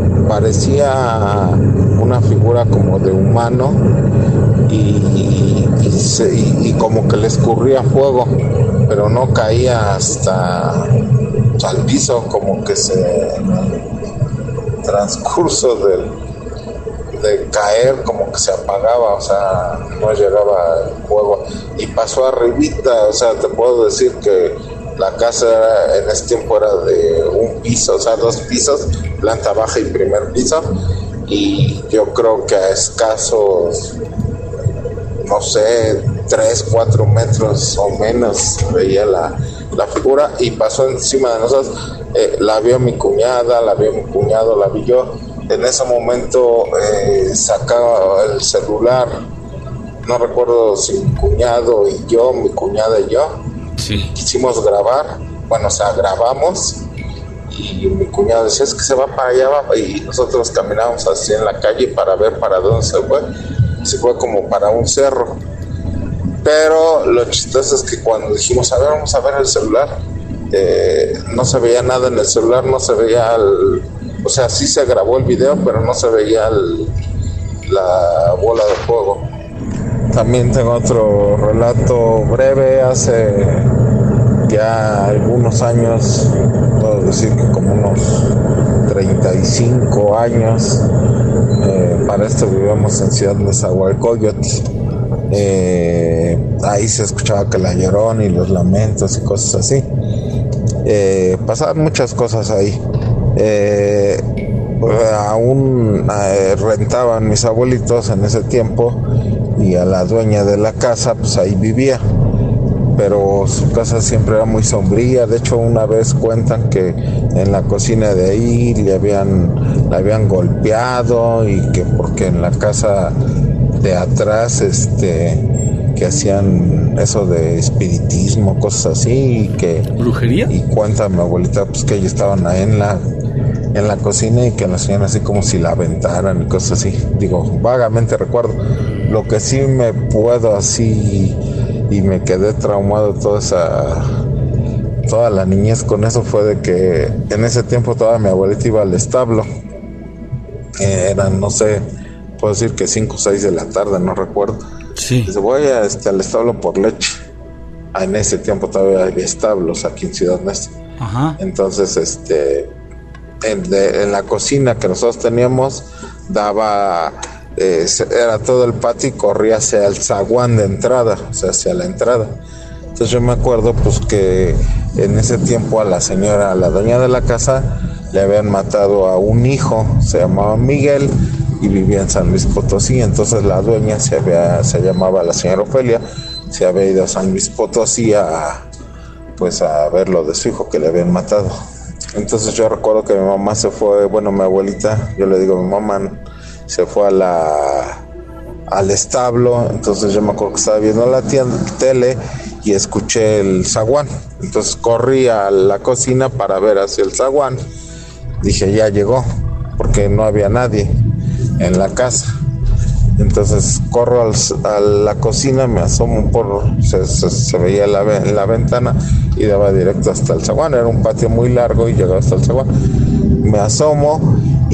parecía una figura como de humano y, y, y, se, y, y como que le escurría fuego, pero no caía hasta al piso, como que se transcurso del, de caer como que se apagaba, o sea, no llegaba el fuego y pasó arribita, o sea, te puedo decir que la casa era, en ese tiempo era de un piso, o sea, dos pisos, planta baja y primer piso, y yo creo que a escasos, no sé, tres, cuatro metros o menos veía la, la figura y pasó encima de nosotros. Eh, la vio mi cuñada, la vio mi cuñado, la vi yo. En ese momento eh, sacaba el celular, no recuerdo si mi cuñado y yo, mi cuñada y yo, sí. Quisimos grabar, bueno, o sea, grabamos y mi cuñado decía, es que se va para allá, va, y nosotros caminábamos así en la calle para ver para dónde se fue, se fue como para un cerro, pero lo chistoso es que cuando dijimos, a ver, vamos a ver el celular, eh, no se veía nada en el celular, no se veía el, o sea, sí se grabó el video, pero no se veía el, la bola de fuego. También tengo otro relato breve. Hace ya algunos años, puedo decir que como unos treinta y cinco años, eh, para esto vivíamos en Ciudad Nezahualcóyotl. Eh, ahí se escuchaba que la Llorona y los lamentos y cosas así. Eh, pasaban muchas cosas ahí. Eh, aún eh, rentaban mis abuelitos en ese tiempo y a la dueña de la casa pues ahí vivía, pero su casa siempre era muy sombría. De hecho, una vez cuentan que en la cocina de ahí le habían, le habían golpeado y que porque en la casa de atrás este que hacían eso de espiritismo, cosas así, y que brujería. Y cuenta mi abuelita pues que ellos estaban ahí en la en la cocina y que la hacían así como si la aventaran y cosas así. Digo, vagamente recuerdo. Lo que sí me puedo así y me quedé traumado toda esa toda la niñez con eso fue de que en ese tiempo toda mi abuelita iba al establo. Eh, eran, no sé, puedo decir que cinco o seis de la tarde, no recuerdo. Sí. Dice, voy a, este, al establo por leche. Ah, en ese tiempo todavía había establos aquí en Ciudad Neza. Ajá. Entonces, este, en, de, en la cocina que nosotros teníamos, daba, eh, era todo el patio y corría hacia el zaguán de entrada, o sea, hacia la entrada. Entonces yo me acuerdo pues que en ese tiempo a la señora, a la dueña de la casa, le habían matado a un hijo, se llamaba Miguel y vivía en San Luis Potosí. Entonces la dueña se había, se llamaba la señora Ofelia, se había ido a San Luis Potosí a, pues a ver lo de su hijo que le habían matado. Entonces yo recuerdo que mi mamá se fue, bueno, mi abuelita, yo le digo mi mamá, se fue a la al establo. Entonces yo me acuerdo que estaba viendo la tienda, tele, y escuché el zaguán. Entonces corrí a la cocina para ver hacia el zaguán. Dije, ya llegó, porque no había nadie en la casa. Entonces corro al, a la cocina, me asomo por, se, se, se veía la, la ventana y daba directo hasta el zaguán. Era un patio muy largo y llegaba hasta el zaguán. Me asomo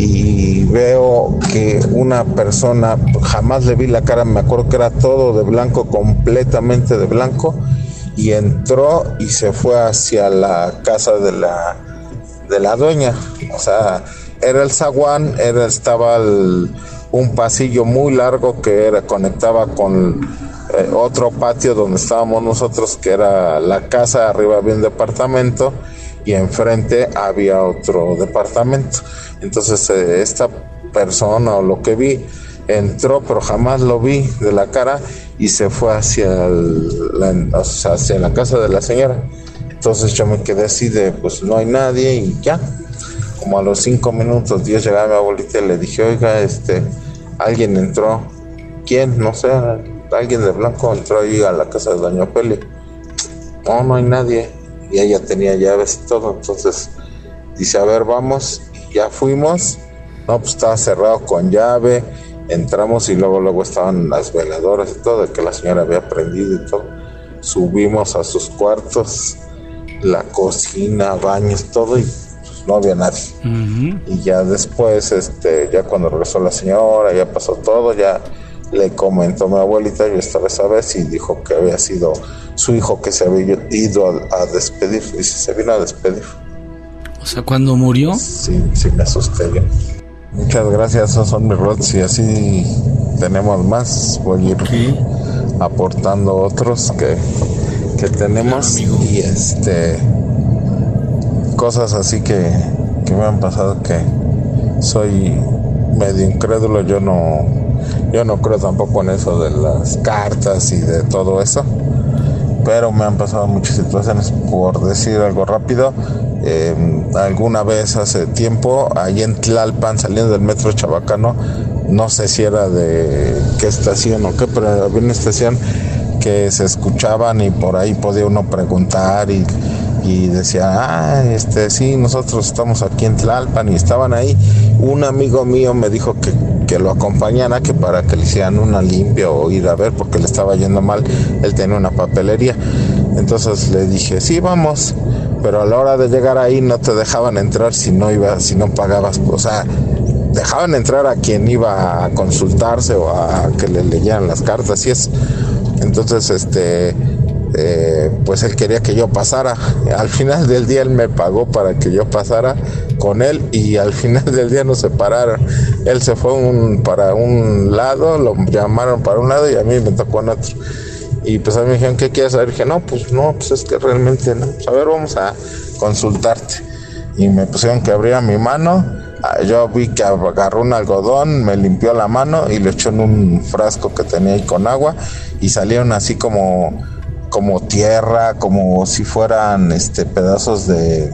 y veo que una persona, jamás le vi la cara, me acuerdo que era todo de blanco, completamente de blanco, y entró y se fue hacia la casa de la, de la dueña. O sea, era el zaguán, era, estaba el, un pasillo muy largo que era, conectaba con eh, otro patio donde estábamos nosotros, que era la casa. Arriba había un departamento y enfrente había otro departamento. Entonces eh, esta persona, o lo que vi, entró, pero jamás lo vi de la cara, y se fue hacia, el, la, o sea, hacia la casa de la señora. Entonces yo me quedé así de, pues no hay nadie, y ya. Como a los cinco minutos, diez, llegaba mi abuelita y le dije, oiga, este, alguien entró. ¿Quién? No sé, alguien de blanco entró ahí a la casa de doña Ofelia. No, no hay nadie. Y ella tenía llaves y todo. Entonces dice, a ver, vamos. Y ya fuimos. No, pues estaba cerrado con llave. Entramos y luego luego estaban las veladoras y todo, de que la señora había prendido y todo. Subimos a sus cuartos, la cocina, baños, todo, y pues no había nadie. Uh-huh. Y ya después, este, ya cuando regresó la señora, ya pasó todo, ya le comentó a mi abuelita, yo estaba esa vez, y dijo que había sido su hijo que se había ido a, a despedir. Dice, se vino a despedir. O sea, ¿cuándo murió? Sí, sí me asusté yo. Muchas gracias, esos son mis rots, y así tenemos más. Voy a ir aquí aportando otros que, que tenemos, claro, y este cosas así que, que me han pasado, que soy medio incrédulo. Yo no yo no creo tampoco en eso de las cartas y de todo eso, pero me han pasado muchas situaciones. Por decir algo rápido, eh, alguna vez hace tiempo, ahí en Tlalpan, saliendo del metro Chabacano, no sé si era de qué estación o qué, pero había una estación que se escuchaban y por ahí podía uno preguntar, y, y decía, ah, este, sí, nosotros estamos aquí en Tlalpan, y estaban ahí. Un amigo mío me dijo que, que lo acompañara, que para que le hicieran una limpia o ir a ver, porque le estaba yendo mal. Él tenía una papelería. Entonces le dije, sí, vamos. Pero a la hora de llegar ahí no te dejaban entrar si no ibas, si no pagabas. O sea, dejaban entrar a quien iba a consultarse o a que le leyeran las cartas y eso. Entonces, este, eh, pues él quería que yo pasara. Al final del día él me pagó para que yo pasara con él, y al final del día nos separaron. Él se fue un, para un lado, lo llamaron para un lado, y a mí me tocó en otro. Y pues a mí me dijeron, ¿qué quieres saber? Y dije, no, pues no, pues es que realmente no. Pues a ver, vamos a consultarte. Y me pusieron que abriera mi mano. Yo vi que agarró un algodón, me limpió la mano y le echó en un frasco que tenía ahí con agua, y salieron así como, como tierra, como si fueran este pedazos de,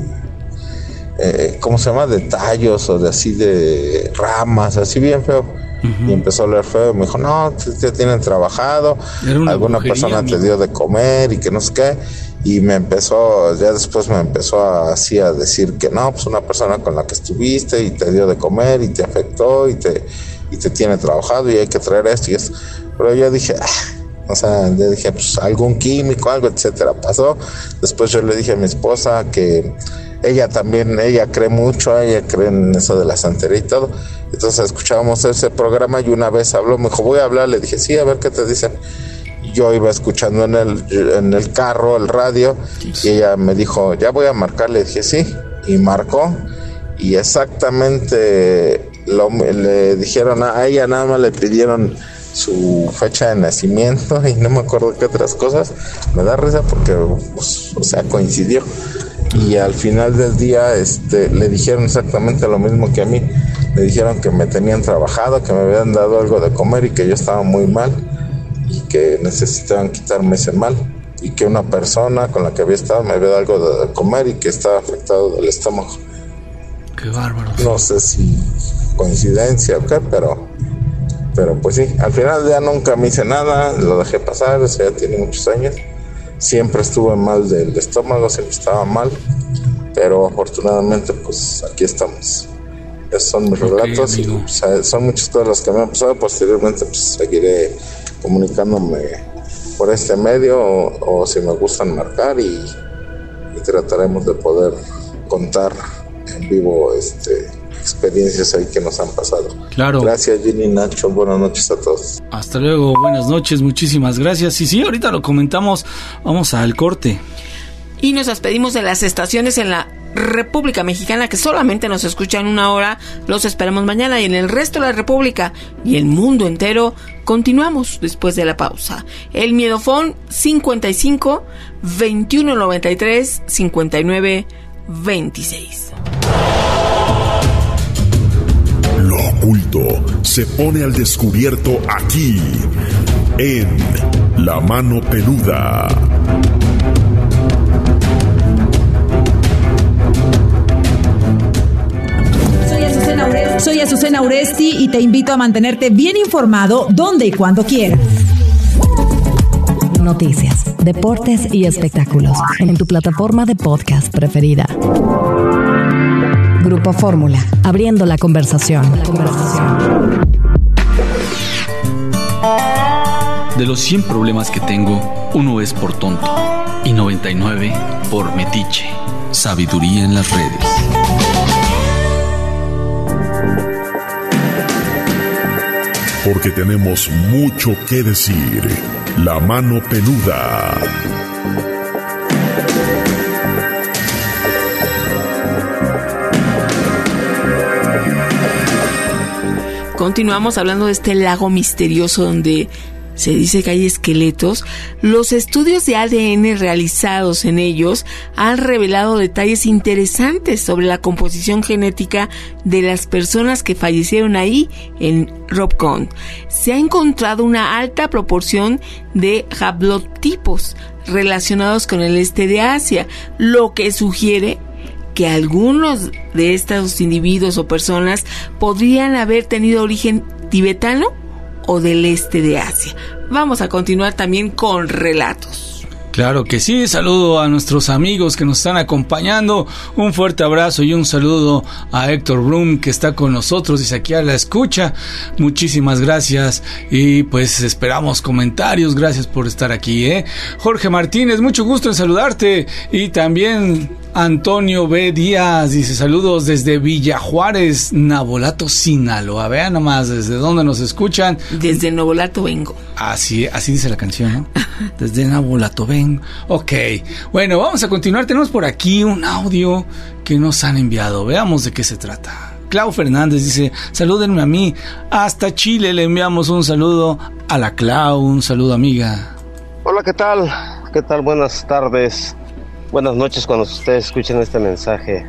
eh, ¿cómo se llama? De tallos o de así de ramas, así bien feo. Uh-huh. Y empezó a oler feo. Me dijo, no, te tienen trabajado, alguna persona amigo. Te dio de comer y que no sé qué. Y me empezó, ya después me empezó a, así a decir que no, pues una persona con la que estuviste y te dio de comer y te afectó y te, y te tiene trabajado y hay que traer esto y esto. Pero yo dije, ah, o sea, le dije, pues algún químico, algo, etcétera. Pasó. Después yo le dije a mi esposa que ella también, ella cree mucho, ella cree en eso de la santería y todo. Entonces escuchábamos ese programa y una vez habló, me dijo, voy a hablar. Le dije, sí, a ver qué te dicen. Yo iba escuchando en el, en el carro, el radio, y ella me dijo, ya voy a marcar. Le dije, sí, y marcó, y exactamente lo, le dijeron a ella, nada más le pidieron su fecha de nacimiento y no me acuerdo qué otras cosas. Me da risa porque, pues, o sea, coincidió. Y al final del día este, le dijeron exactamente lo mismo que a mí. Le dijeron que me tenían trabajado, que me habían dado algo de comer y que yo estaba muy mal y que necesitaban quitarme ese mal, y que una persona con la que había estado me había dado algo de comer y que estaba afectado del estómago. Qué bárbaro. No sé si coincidencia o qué, pero pero pues sí, al final del día nunca me hice nada, lo dejé pasar, o sea, ya tiene muchos años. Siempre estuve mal del estómago, siempre estaba mal, pero afortunadamente pues aquí estamos. Esos son mis relatos, okay, y, o sea, son muchas cosas las que me han pasado. Posteriormente pues seguiré comunicándome por este medio o, o si me gustan marcar y, y trataremos de poder contar en vivo este experiencias ahí que nos han pasado. Claro. Gracias, Ginny, Nacho, buenas noches a todos. Hasta luego, buenas noches, muchísimas gracias. Y sí, ahorita lo comentamos, vamos al corte. Y nos despedimos de las estaciones en la República Mexicana que solamente nos escuchan una hora. Los esperamos mañana, y en el resto de la República y el mundo entero continuamos después de la pausa. El Miedofón cincuenta y cinco, veintiuno noventa y tres, cincuenta y nueve, veintiséis. Lo oculto se pone al descubierto aquí, en La Mano Peluda. Soy Azucena Uresti. Soy Azucena Uresti y te invito a mantenerte bien informado donde y cuando quieras. Noticias, deportes y espectáculos en tu plataforma de podcast preferida. Grupo Fórmula, abriendo la conversación. La conversación. De los cien problemas que tengo, uno es por tonto y noventa y nueve por metiche. Sabiduría en las redes. Porque tenemos mucho que decir. La Mano Peluda. Continuamos hablando de este lago misterioso donde se dice que hay esqueletos. Los estudios de A D N realizados en ellos han revelado detalles interesantes sobre la composición genética de las personas que fallecieron ahí en Robcon. Se ha encontrado una alta proporción de haplotipos relacionados con el este de Asia, lo que sugiere que algunos de estos individuos o personas podrían haber tenido origen tibetano o del este de Asia. Vamos a continuar también con relatos. Claro que sí, saludo a nuestros amigos que nos están acompañando, un fuerte abrazo y un saludo a Héctor Brum que está con nosotros, dice aquí a la escucha, muchísimas gracias y pues esperamos comentarios, gracias por estar aquí, ¿eh? Jorge Martínez, mucho gusto en saludarte, y también Antonio B. Díaz dice saludos desde Villa Juárez, Navolato, Sinaloa. Vean nomás desde dónde nos escuchan. Desde Navolato vengo. Así, así dice la canción, ¿no? Desde Navolato vengo. Ok, bueno, vamos a continuar. Tenemos por aquí un audio que nos han enviado. Veamos de qué se trata. Clau Fernández dice, salúdenme a mí. Hasta Chile le enviamos un saludo a la Clau. Un saludo, amiga. Hola, ¿qué tal? ¿Qué tal? Buenas tardes. Buenas noches cuando ustedes escuchen este mensaje.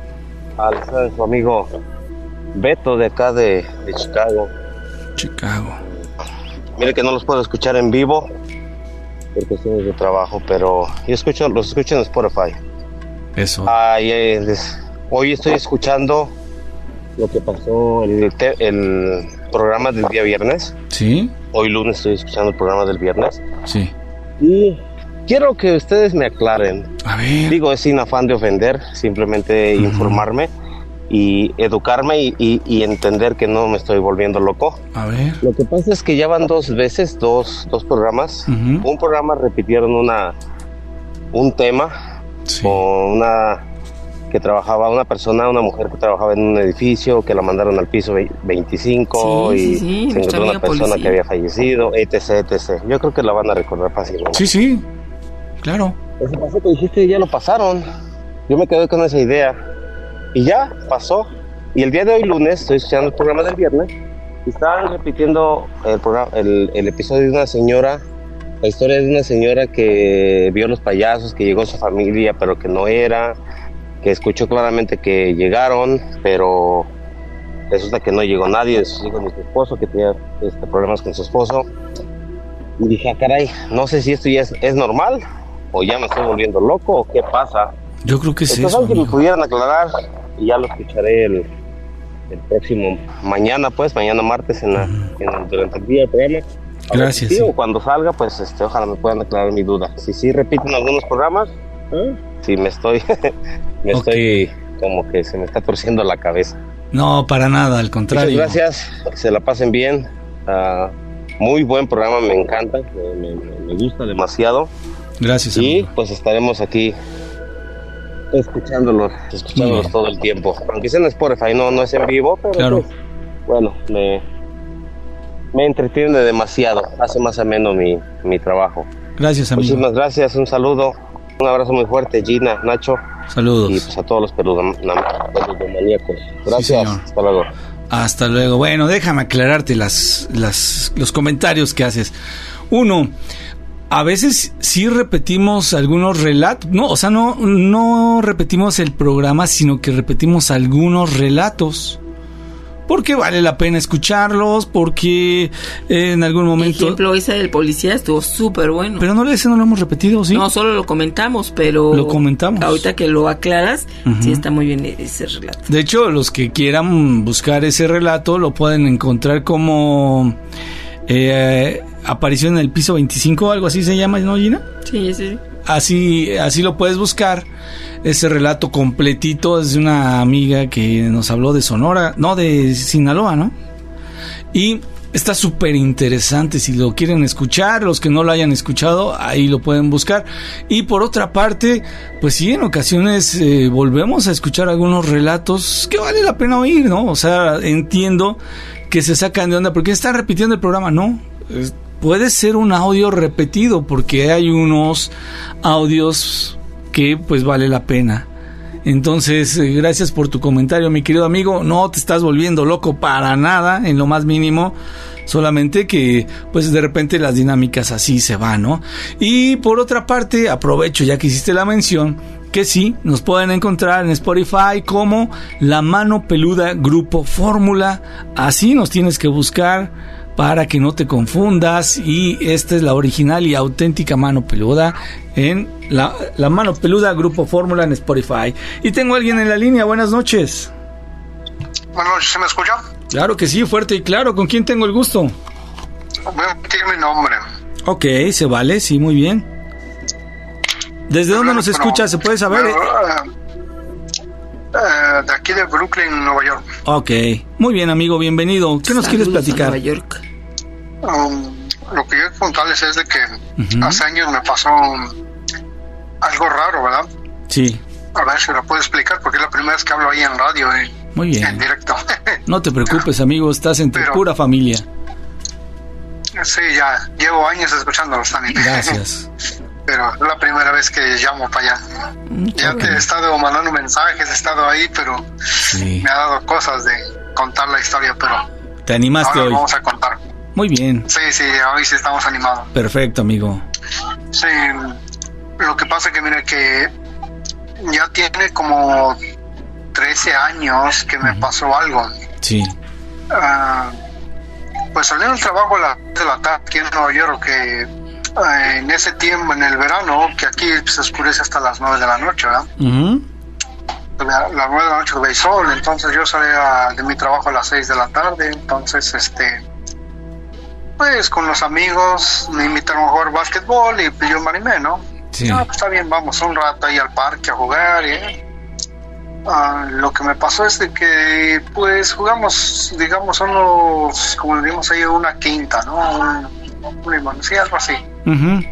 Al ser su amigo Beto de acá de, de Chicago. Chicago. Mire que no los puedo escuchar en vivo por cuestiones de trabajo, pero yo escucho, los escucho en Spotify. Eso. Ay, eh, hoy estoy escuchando lo que pasó el, el programa del día viernes. Sí. Hoy lunes estoy escuchando el programa del viernes. Sí. Y quiero que ustedes me aclaren. A ver. Digo, es sin afán de ofender, simplemente uh-huh. informarme y educarme y, y, y entender que no me estoy volviendo loco. A ver. Lo que pasa es que ya van dos veces, dos, dos programas. Uh-huh. Un programa repitieron una un tema sí. con una que trabajaba, una persona, una mujer que trabajaba en un edificio, que la mandaron al piso veinticinco sí, y sí, sí. se encontró una persona policía. que había fallecido, etc, etcétera. Yo creo que la van a recordar fácilmente. Sí, sí, claro. Ese pasó que dijiste ya lo pasaron. Yo me quedé con esa idea. Y ya pasó. Y el día de hoy, lunes, estoy escuchando el programa del viernes. Estaban repitiendo el, programa, el, el episodio de una señora, la historia de una señora que vio los payasos, que llegó su familia, pero que no era, que escuchó claramente que llegaron, pero resulta que no llegó nadie de sus hijos ni su esposo, que tenía este, problemas con su esposo. Y dije, ah, caray, no sé si esto ya es, es normal, o ya me estoy volviendo loco, o qué pasa. Yo creo que es Entonces, eso, aunque amigo. me pudieran aclarar, y ya lo escucharé el, el próximo, mañana pues, mañana martes, en la, en el, durante el día del programa. A Gracias. ver si sí, Sí. o cuando salga, pues este, ojalá me puedan aclarar mi duda. Si sí repiten algunos programas, ¿eh? si me estoy, me Okay. estoy como que se me está torciendo la cabeza. No, para nada, al contrario. Muchas gracias, que se la pasen bien. Uh, muy buen programa, me encanta, me, me, me gusta demasiado. Gracias, y amigo. pues estaremos aquí escuchándolos, escuchándolos todo el tiempo. Aunque sea en Spotify, no, no es en vivo, pero Claro. pues, bueno, me, me entretiene demasiado, hace más ameno mi, mi trabajo. Gracias, amigo. Muchísimas gracias, un saludo, un abrazo muy fuerte, Gina, Nacho. Saludos. Y pues a todos los peludom- peludomaníacos. Gracias, Sí, señor. hasta luego. Hasta luego. Bueno, déjame aclararte las, las, los comentarios que haces. Uno, a veces sí repetimos algunos relatos, no, o sea, no, no repetimos el programa, sino que repetimos algunos relatos. Porque vale la pena escucharlos, porque eh, en algún momento... Por ejemplo, ese del policía estuvo súper bueno. Pero no, ese no lo hemos repetido, ¿sí? No, solo lo comentamos, pero... Lo comentamos. Ahorita que lo aclaras, Ujú. sí está muy bien ese relato. De hecho, los que quieran buscar ese relato lo pueden encontrar como eh, aparición en el piso veinticinco, algo así se llama, ¿no, Gina? Sí, sí. Así, así lo puedes buscar. Ese relato completito es de una amiga que nos habló de Sonora, no, de Sinaloa, ¿no? Y está súper interesante. Si lo quieren escuchar, los que no lo hayan escuchado, ahí lo pueden buscar. Y por otra parte, pues sí, en ocasiones eh, volvemos a escuchar algunos relatos que vale la pena oír, ¿no? O sea, entiendo que se sacan de onda porque están repitiendo el programa, ¿no? Es, puede ser un audio repetido porque hay unos audios que pues vale la pena. Entonces, eh, gracias por tu comentario, mi querido amigo. No te estás volviendo loco para nada, en lo más mínimo. Solamente que, pues de repente las dinámicas así se van, ¿no? Y por otra parte, aprovecho ya que hiciste la mención, que sí, nos pueden encontrar en Spotify como La Mano Peluda Grupo Fórmula. Así nos tienes que buscar para que no te confundas. Y esta es la original y auténtica Mano Peluda en la, la Mano Peluda Grupo Fórmula en Spotify. Y tengo a alguien en la línea. Buenas noches. Buenas noches, ¿se me escucha? Claro que sí, fuerte y claro. ¿Con quién tengo el gusto? Voy a meter mi nombre. Ok, se vale, sí, muy bien. ¿Desde dónde nos escucha? ¿Se puede saber? Bueno, uh, uh, de aquí de Brooklyn, Nueva York. Ok, muy bien, amigo, bienvenido. ¿Qué nos quieres platicar? Nueva York. Um, lo que quiero contarles es de que Uh-huh. hace años me pasó um, algo raro, ¿verdad? Sí, A ver si lo puedo explicar, porque es la primera vez que hablo ahí en radio, eh, muy bien. en directo. No te preocupes, amigo, estás en tu Pero- pura familia. Sí, ya llevo años escuchándolos también. Gracias. Pero es la primera vez que llamo para allá. Ya te he estado mandando mensajes, he estado ahí, pero Sí. me ha dado cosas de contar la historia, pero Te animaste ahora hoy. lo vamos a contar. Muy bien, Sí, sí, hoy sí estamos animados. perfecto, amigo. Sí, lo que pasa que mire que ya tiene como trece años que me pasó algo. Sí, Ah, pues salí del trabajo a las seis de la tarde aquí en Nueva York, que ah, en ese tiempo, en el verano, que aquí se oscurece hasta las nueve de la noche, ¿verdad? Ujú. La- las nueve de la noche que veis sol, entonces yo salía de mi trabajo a las seis de la tarde, entonces este pues con los amigos me invitaron a jugar básquetbol y pues yo me animé, ¿no? Sí. Ah, pues está bien, vamos un rato ahí al parque a jugar y ah, lo que me pasó es de que pues jugamos, digamos, unos, como decimos ahí, una quinta, ¿no? Un, un limón, sí, algo así. Ujú.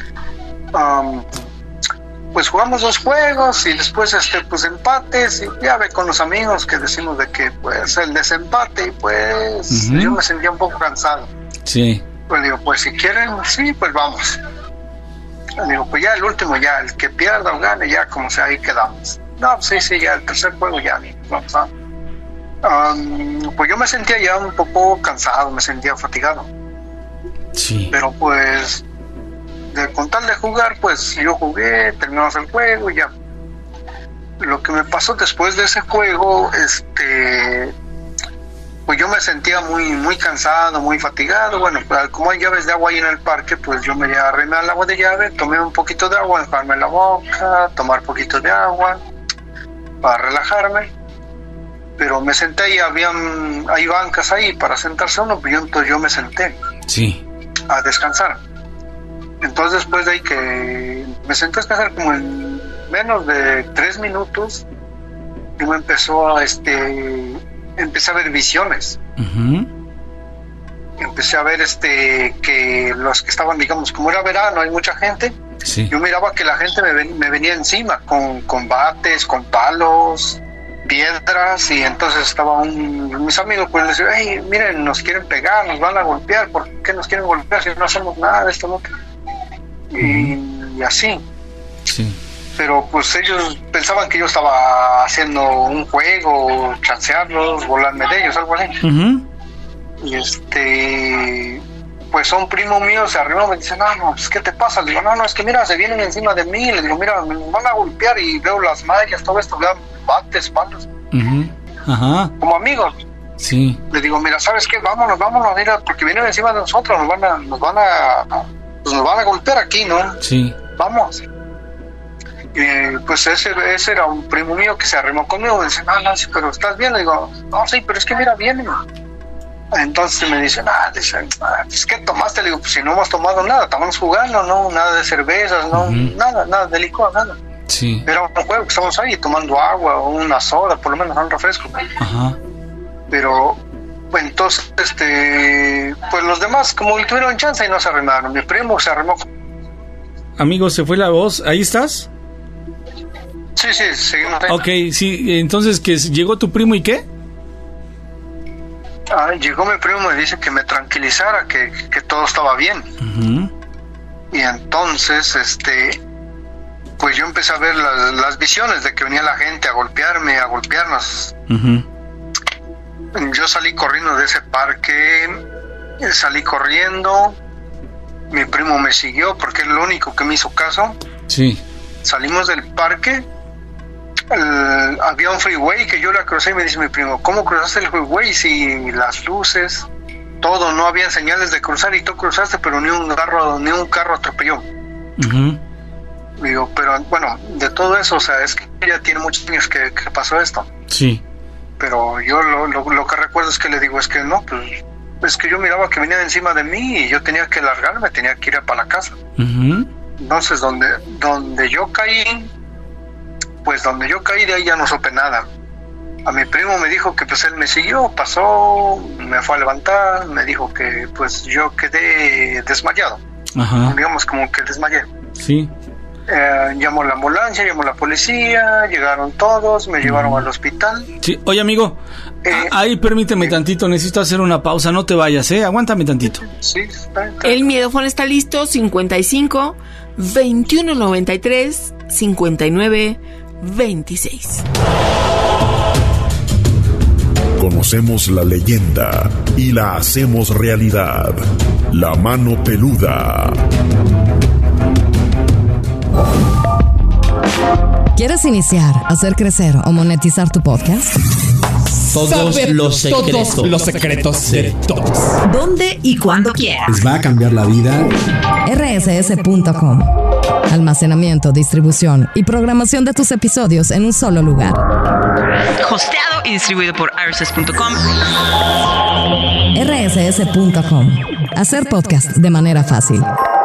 Um, pues jugamos dos juegos y después este pues empates y ya ve con los amigos que decimos de que pues el desempate y pues Ujú. yo me sentía un poco cansado. Sí, Pues digo, pues si quieren, sí, pues vamos. Le digo, pues ya el último, ya el que pierda o gane, ya como sea, ahí quedamos. No, sí, sí, ya el tercer juego ya, vamos a... Um, pues yo me sentía ya un poco cansado, me sentía fatigado. Sí. Pero pues, de, con tal de jugar, pues yo jugué, terminamos el juego y ya. Lo que me pasó después de ese juego, este, pues yo me sentía muy muy cansado, muy fatigado. Bueno, como hay llaves de agua ahí en el parque, pues yo me arrimé al agua de llave, tomé un poquito de agua, enjuagarme la boca, tomar poquito de agua para relajarme. Pero me senté y habían, hay bancas ahí para sentarse uno, pero yo, entonces yo me senté sí. a descansar. Entonces después de ahí que me senté a descansar como en menos de tres minutos, y me empezó a, este, empecé a ver visiones. Uh-huh. Empecé a ver este que los que estaban, digamos, como era verano, hay mucha gente. Sí. Yo miraba que la gente me, ven, me venía encima con, con bates, con palos, piedras, y entonces estaba un, mis amigos pues les decían, hey, miren, nos quieren pegar, nos van a golpear, ¿por qué nos quieren golpear si no hacemos nada de esto? ¿No? Y, uh-huh. y así. Sí. Pero pues ellos pensaban que yo estaba haciendo un juego, chancearlos, volarme de ellos, algo así. Uh-huh. Y este, pues un primo mío se arrimó y me dice, no, no, pues ¿qué te pasa? Le digo, no, no, es que mira, se vienen encima de mí. Le digo, mira, me van a golpear y veo las mallas, todo esto, veo bates, palos. Uh-huh. Ajá. Como amigos. Sí. Le digo, mira, ¿sabes qué? Vámonos, vámonos, mira, porque vienen encima de nosotros, nos van a, nos van a, pues nos van a golpear aquí, ¿no? Sí. Vamos. Y pues ese, ese era un primo mío que se arrimó conmigo. Me dice, no, no, sí, pero ¿estás bien? Le digo, no, sí, pero es que mira, vienen. Entonces me dicen, ah, dice, ah, pues ¿qué tomaste? Le digo, pues si no hemos tomado nada, estamos jugando, no, nada de cervezas, no, uh-huh. nada, nada de licor, nada. Sí. Era un juego que estamos ahí tomando agua o una soda, por lo menos un refresco. Ajá. Pero, pues entonces, este, pues los demás como tuvieron chance y no se arrimaron. Mi primo se arrimó. Amigo, se fue la voz, ¿ahí estás? Sí, sí, seguimos ahí. Ok, sí, entonces, ¿que llegó tu primo y qué? Ah, llegó mi primo y me dice que me tranquilizara, que, que todo estaba bien. Uh-huh. Y entonces, este, pues yo empecé a ver las, las visiones de que venía la gente a golpearme, a golpearnos. Uh-huh. Yo salí corriendo de ese parque, salí corriendo, mi primo me siguió porque es lo único que me hizo caso. Sí. Salimos del parque, el, había un freeway que yo la crucé y me dice mi primo, ¿cómo cruzaste el freeway si las luces, todo, no había señales de cruzar y tú cruzaste pero ni un carro, ni un carro atropelló? Uh-huh. Digo, pero bueno, de todo eso, o sea, es que ya tiene muchos años que, que pasó esto. Sí. Pero yo lo, lo, lo que recuerdo es que le digo, es que no, pues es que yo miraba que venía encima de mí y yo tenía que largarme, tenía que ir para la casa. Uh-huh. Entonces, donde, donde yo caí, pues donde yo caí de ahí ya no supe nada. A mi primo me dijo que pues él me siguió, pasó, me fue a levantar, me dijo que pues yo quedé desmayado. Ajá. Digamos como que desmayé. Sí. Eh, llamó la ambulancia, llamó la policía, llegaron todos, me llevaron al hospital. Sí, oye amigo, eh, ahí permíteme eh, tantito, necesito hacer una pausa, no te vayas, eh, aguántame tantito. Sí, está, está. El Miedofón está listo, cincuenta y cinco, veintiuno noventa y tres, cincuenta y nueve, veintiséis. Conocemos la leyenda y la hacemos realidad. La mano peluda. ¿Quieres iniciar, hacer crecer o monetizar tu podcast? Todos Saber los secretos, todos los secretos de todos. ¿Dónde y cuándo quieras? Les va a cambiar la vida. R S S punto com. Almacenamiento, distribución y programación de tus episodios en un solo lugar. Hosteado y distribuido por R S S punto com. R S S punto com. Hacer podcast de manera fácil.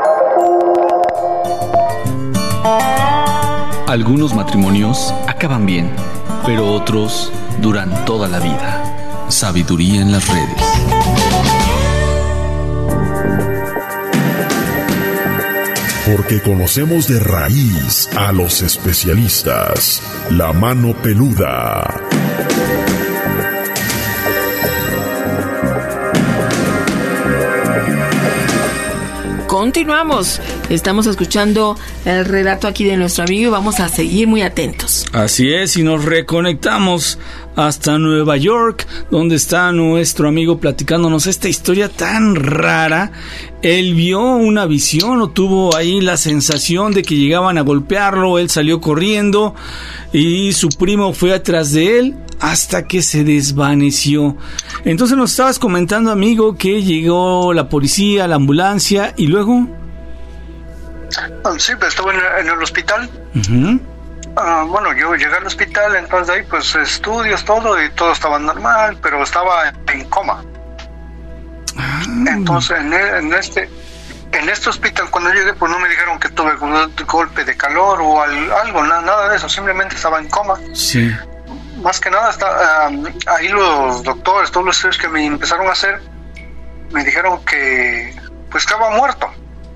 Algunos matrimonios acaban bien, pero otros duran toda la vida. Sabiduría en las redes. Porque conocemos de raíz a los especialistas. La mano peluda. Continuamos. Estamos escuchando el relato aquí de nuestro amigo y vamos a seguir muy atentos. Así es, y nos reconectamos hasta Nueva York, donde está nuestro amigo platicándonos esta historia tan rara. Él vio una visión o tuvo ahí la sensación de que llegaban a golpearlo. Él salió corriendo y su primo fue atrás de él hasta que se desvaneció. Entonces nos estabas comentando, amigo, que llegó la policía, la ambulancia y luego... Sí, pues estuve en, en el hospital. Uh-huh. Uh, bueno, yo llegué al hospital, entonces ahí pues estudios, todo, y todo estaba normal, pero estaba en, en coma. Ah. Entonces en, en este en este hospital cuando llegué pues no me dijeron que tuve un golpe de calor o al, algo, nada, nada de eso, simplemente estaba en coma. Sí. Más que nada está, um, ahí los doctores, todos los estudios que me empezaron a hacer, me dijeron que pues estaba muerto.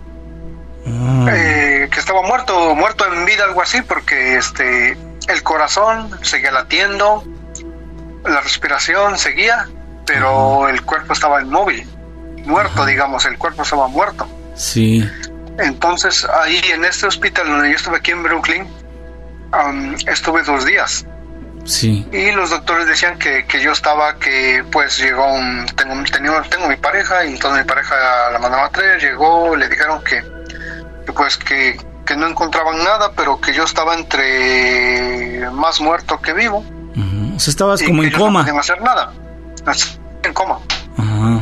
Ah. Eh, que estaba muerto, muerto en vida, algo así, porque este el corazón seguía latiendo, la respiración seguía, pero uh-huh. el cuerpo estaba inmóvil, muerto, uh-huh. digamos, el cuerpo estaba muerto. Sí. Entonces ahí en este hospital donde yo estuve aquí en Brooklyn, um, estuve dos días. Sí. Y los doctores decían que, que yo estaba, que pues llegó un, tengo, tengo, tengo mi pareja, y entonces mi pareja la mandaba a traer, llegó, le dijeron que, que pues que, que no encontraban nada, pero que yo estaba entre más muerto que vivo. Uh-huh. O sea, estabas como en coma. No podían hacer nada, en coma. Ajá.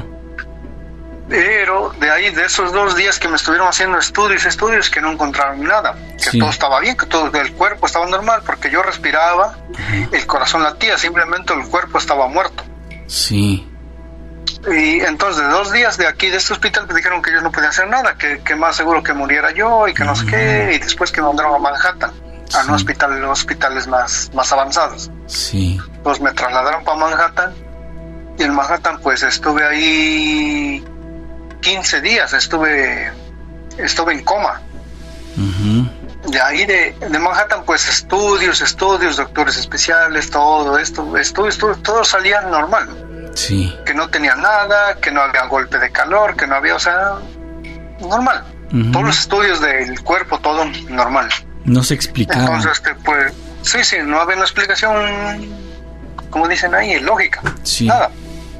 Pero de ahí, de esos dos días que me estuvieron haciendo estudios, estudios, que no encontraron nada, que sí. todo estaba bien, que todo el cuerpo estaba normal, porque yo respiraba, uh-huh. el corazón latía, simplemente el cuerpo estaba muerto. Sí. Y entonces, de dos días de aquí, de este hospital, me dijeron que ellos no podían hacer nada, que, que más seguro que muriera yo, y que no uh-huh. sé qué, y después que me mandaron a Manhattan, sí. a un hospital, los hospitales más, más avanzados. Sí. Entonces me trasladaron para Manhattan, y en Manhattan pues estuve ahí quince días, estuve estuve en coma. Uh-huh. De ahí de, de Manhattan pues estudios, estudios, doctores especiales, todo esto, estudios, todo, todo salía normal. Sí. Que no tenía nada, que no había golpe de calor, que no había, o sea, normal. Uh-huh. Todos los estudios del cuerpo, todo normal. No se explicaba. Entonces, este, pues, sí, sí, no había una explicación, como dicen ahí, lógica. Sí. Nada.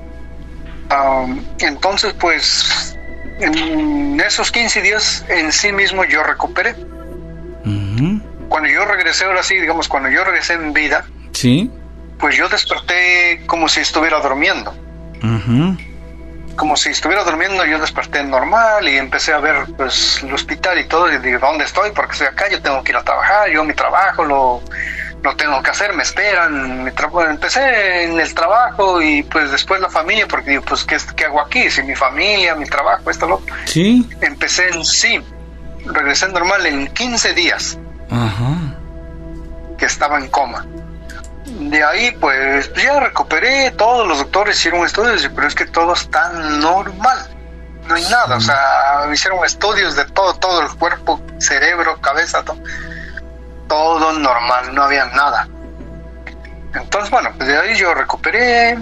Um, entonces pues en esos quince días en sí mismo yo recuperé. Uh-huh. Cuando yo regresé, ahora sí, digamos, cuando yo regresé en vida, sí, pues yo desperté como si estuviera durmiendo. Uh-huh. Como si estuviera durmiendo, yo desperté normal y empecé a ver pues el hospital y todo, y digo, ¿dónde estoy? Porque estoy acá, yo tengo que ir a trabajar, yo mi trabajo lo lo tengo que hacer, me esperan, mi tra- empecé en el trabajo y pues después la familia, porque digo, pues ¿qué, qué hago aquí? Si mi familia, mi trabajo, esto, lo sí. Empecé en sí, regresé normal en quince días. Ajá. Que estaba en coma. De ahí pues ya recuperé, todos los doctores hicieron estudios, pero es que todo está normal, no hay nada, sí. O sea, hicieron estudios de todo, todo el cuerpo, cerebro, cabeza, todo. Todo normal, no había nada. Entonces, bueno, pues de ahí yo recuperé.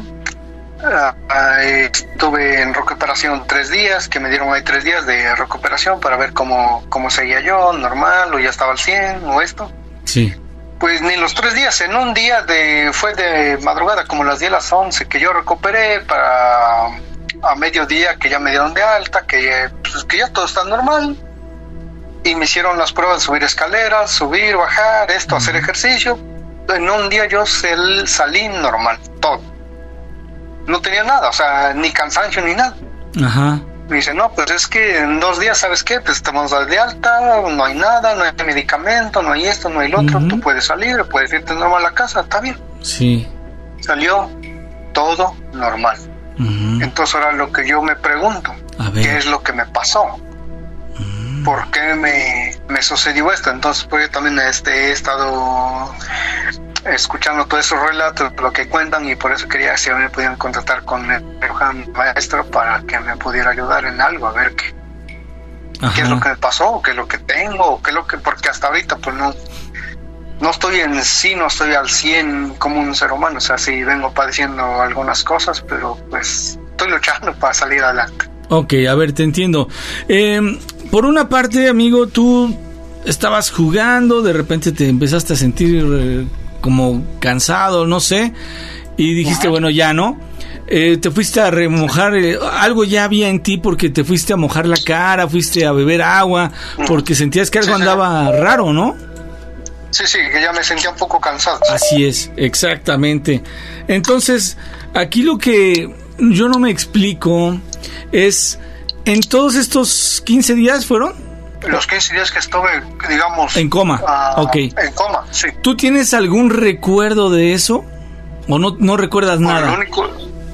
Uh, estuve en recuperación tres días, que me dieron ahí tres días de recuperación para ver cómo, cómo seguía yo, normal, o ya estaba al cien, o esto. Sí. Pues ni los tres días, en un día de fue de madrugada, como las diez, las once, que yo recuperé, para a mediodía que ya me dieron de alta, que, pues, que ya todo está normal. Y me hicieron las pruebas de subir escaleras, subir, bajar, esto, hacer ejercicio. En un día yo salí normal, todo. No tenía nada, o sea, ni cansancio ni nada. Ajá. Me dice, no, pues es que en dos días, ¿sabes qué? Pues estamos de alta, no hay nada, no hay medicamento, no hay esto, no hay lo otro. Uh-huh. Tú puedes salir, puedes irte normal a la casa, está bien. Sí. Salió todo normal. Uh-huh. Entonces ahora lo que yo me pregunto, ¿qué es lo que me pasó? ¿Por qué me, me sucedió esto? Entonces, pues yo también este, he estado escuchando todos esos relatos, lo que cuentan, y por eso quería si me podían contactar con el maestro para que me pudiera ayudar en algo, a ver qué, qué es lo que me pasó, qué es lo que tengo, qué es lo que, porque hasta ahorita pues no, no estoy en sí, no estoy al cien como un ser humano, o sea, sí vengo padeciendo algunas cosas, pero pues estoy luchando para salir adelante. Ok, a ver, te entiendo. Eh, por una parte, amigo, tú estabas jugando, de repente te empezaste a sentir eh, como cansado, no sé, y dijiste, bueno, ya no. Eh, te fuiste a remojar, eh, algo ya había en ti porque te fuiste a mojar la cara, fuiste a beber agua, porque sentías que algo Sí, sí. andaba raro, ¿no? Sí, sí, que ya me sentía un poco cansado. Así es, exactamente. Entonces, aquí lo que yo no me explico es, en todos estos quince días fueron... Los quince días que estuve, digamos... En coma, ah, ok. En coma, sí. ¿Tú tienes algún recuerdo de eso? ¿O no, no recuerdas Bueno, nada? Lo único,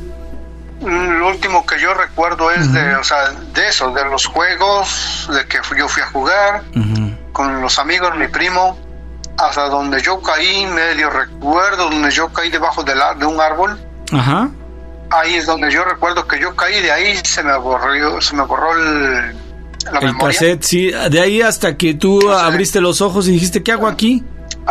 lo último que yo recuerdo es uh-huh. de, o sea, de eso, de los juegos, de que yo fui a jugar uh-huh. con los amigos, mi primo, hasta donde yo caí, medio recuerdo, donde yo caí debajo de, la, de un árbol. Ajá. Ahí es donde yo recuerdo que yo caí, de ahí se me borró, se me borró el, la el memoria. cassette, sí, de ahí hasta que tú sí. abriste los ojos y dijiste, ¿qué hago aquí?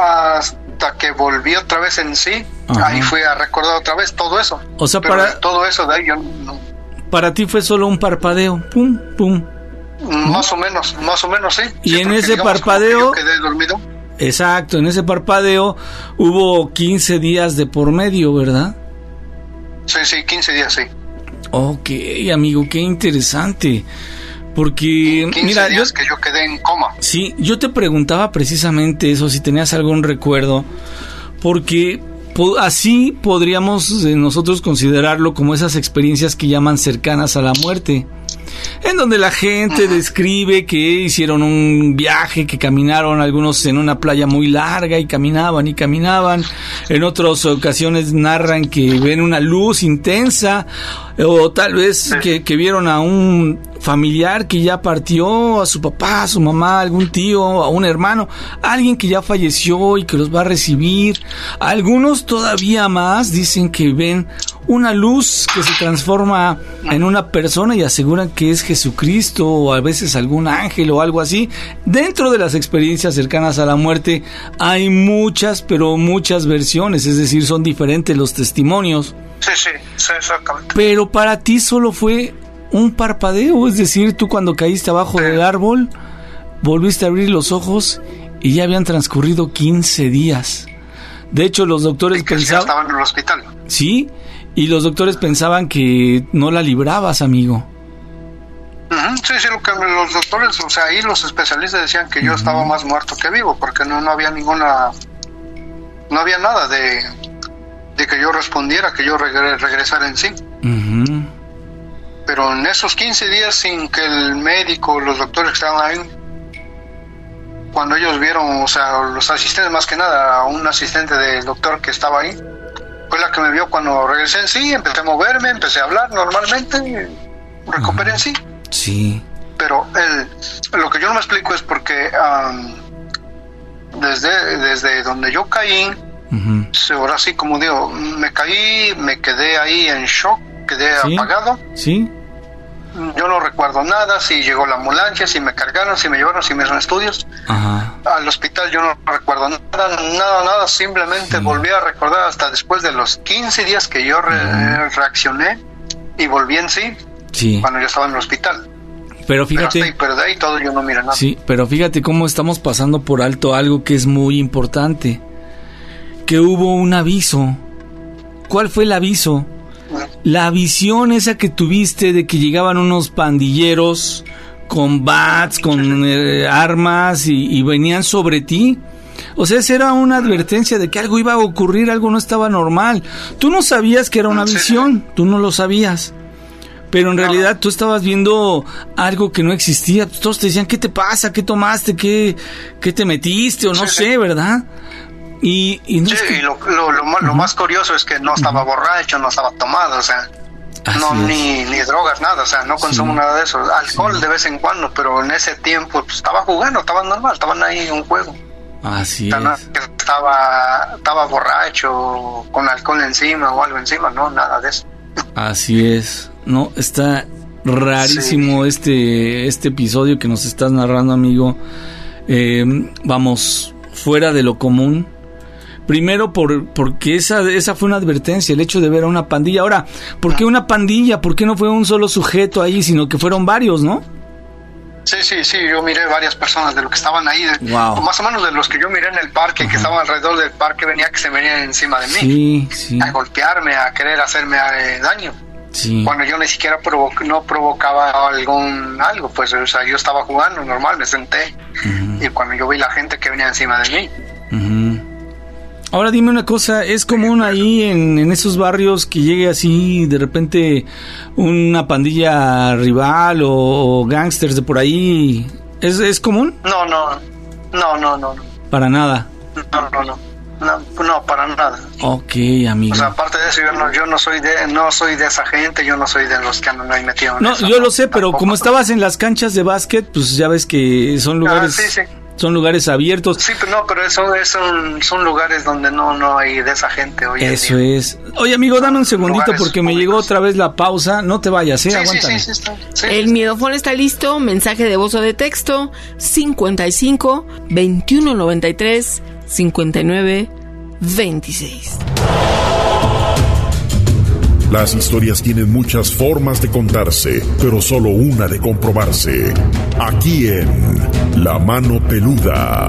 Hasta que volví otra vez en sí, ajá. ahí fui a recordar otra vez todo eso. O sea, pero para todo eso de ahí yo no, para ti fue solo un parpadeo, pum, pum. Más ¿no? o menos, más o menos sí. Y sí, en ese parpadeo, yo quedé dormido. Exacto, en ese parpadeo hubo quince días de por medio, ¿verdad? Sí, sí, quince días, sí. Ok, amigo, qué interesante. Porque, quince mira, días yo, que yo quedé en coma. Sí, yo te preguntaba precisamente eso, si tenías algún recuerdo, porque po- así podríamos eh, nosotros considerarlo como esas experiencias que llaman cercanas a la muerte, en donde la gente uh-huh. describe que hicieron un viaje, que caminaron algunos en una playa muy larga y caminaban y caminaban, en otras ocasiones narran que ven una luz intensa, o tal vez sí. que, que vieron a un familiar que ya partió, a su papá, a su mamá, a algún tío, a un hermano, alguien que ya falleció y que los va a recibir. Algunos todavía más dicen que ven una luz que se transforma en una persona y aseguran que es Jesucristo o a veces algún ángel o algo así. Dentro de las experiencias cercanas a la muerte hay muchas, pero muchas versiones, es decir, son diferentes los testimonios. Sí, sí, sí, exactamente. Pero para ti solo fue un parpadeo, es decir, tú cuando caíste abajo sí. del árbol, volviste a abrir los ojos y ya habían transcurrido quince días. De hecho, los doctores pensaban... estaban en el hospital. Sí, y los doctores pensaban que no la librabas, amigo. Uh-huh. Sí, sí, lo que los doctores, o sea, ahí los especialistas decían que yo uh-huh. estaba más muerto que vivo, porque no, no había ninguna... No había nada de, de que yo respondiera, que yo regre, regresara en sí. Uh-huh. Pero en esos quince días, sin que el médico, los doctores que estaban ahí, cuando ellos vieron, o sea, los asistentes más que nada, un asistente del doctor que estaba ahí, fue la que me vio cuando regresé en sí, empecé a moverme, empecé a hablar normalmente, recuperé en sí. Sí. Pero el, lo que yo no me explico es porque um, desde, desde donde yo caí, uh-huh. ahora sí, como digo, me caí, me quedé ahí en shock, quedé ¿Sí? apagado. Sí. Yo no recuerdo nada, si llegó la ambulancia, si me cargaron, si me llevaron, si me hicieron estudios. Ajá. Al hospital yo no recuerdo nada, nada, nada, simplemente sí. volví a recordar hasta después de los quince días que yo re- uh-huh. reaccioné y volví en sí, sí, cuando yo estaba en el hospital. Pero fíjate, pero, ahí, pero de ahí todo yo no miro nada. Sí, pero fíjate cómo estamos pasando por alto algo que es muy importante, que hubo un aviso. ¿Cuál fue el aviso? La visión esa que tuviste de que llegaban unos pandilleros con bats, con eh, armas y, y venían sobre ti. O sea, esa era una advertencia de que algo iba a ocurrir, algo no estaba normal. Tú no sabías que era una visión, tú no lo sabías. Pero en realidad tú estabas viendo algo que no existía. Todos te decían, ¿qué te pasa? ¿Qué tomaste? ¿Qué, qué te metiste? O no sí, sé, sí. ¿verdad? Y, y no sí, es que... y lo, lo, lo, uh-huh. lo más curioso es que no estaba uh-huh. borracho, no estaba tomado, o sea, Así no ni, ni drogas, nada, o sea, no consumo sí. nada de eso. Alcohol sí. de vez en cuando, pero en ese tiempo pues, estaba jugando, estaba normal, estaban ahí en un juego. Así o sea, no, es. Estaba, estaba borracho, con alcohol encima o algo encima, no, nada de eso. Así es, no, está rarísimo sí. este, este episodio que nos estás narrando, amigo. Eh, vamos, fuera de lo común. Primero por porque esa esa fue una advertencia, el hecho de ver a una pandilla. Ahora, ¿por qué una pandilla? ¿Por qué no fue un solo sujeto ahí, sino que fueron varios, no? Sí, sí, sí, yo miré varias personas de los que estaban ahí, de, wow. más o menos de los que yo miré en el parque, Ajá. que estaban alrededor del parque, venía que se venían encima de mí, sí, sí. a golpearme, a querer hacerme eh, daño. Sí. Cuando yo ni siquiera provo- no provocaba algún algo, pues, o sea, yo estaba jugando normal, me senté, uh-huh. y cuando yo vi la gente que venía encima de mí. Uh-huh. Ahora dime una cosa, ¿es común ahí en, en esos barrios que llegue así de repente una pandilla rival o, o gángsters de por ahí? ¿Es, es común? No, no, no, no, no. Para nada. No, no, no, no, no, para nada. Ok, amigo. O sea, aparte de eso, yo no, yo no soy de, no soy de esa gente, yo no soy de los que andan ahí metidos en No, eso, yo no, lo sé, pero tampoco. Como estabas en las canchas de básquet, pues ya ves que son lugares... Ah, sí, sí. Son lugares abiertos. Sí, pero no, pero eso, son, son lugares donde no, no hay de esa gente hoy Eso en día. es. Oye, amigo, dame un segundito porque me llegó otra vez la pausa. No te vayas, ¿eh? Sí, Aguántame. sí, sí, sí, está, sí, El miedofón está listo. Mensaje de voz o de texto cincuenta y cinco, veintiuno noventa y tres, cincuenta y nueve, veintiséis. Las historias tienen muchas formas de contarse, pero solo una de comprobarse. Aquí en La Mano Peluda.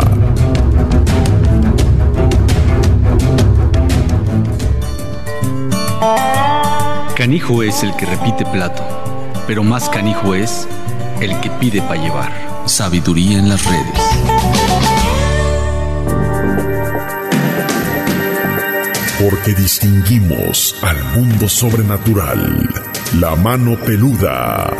Canijo es el que repite plato, pero más canijo es el que pide para llevar. Sabiduría en las redes. Porque distinguimos al mundo sobrenatural. La Mano Peluda.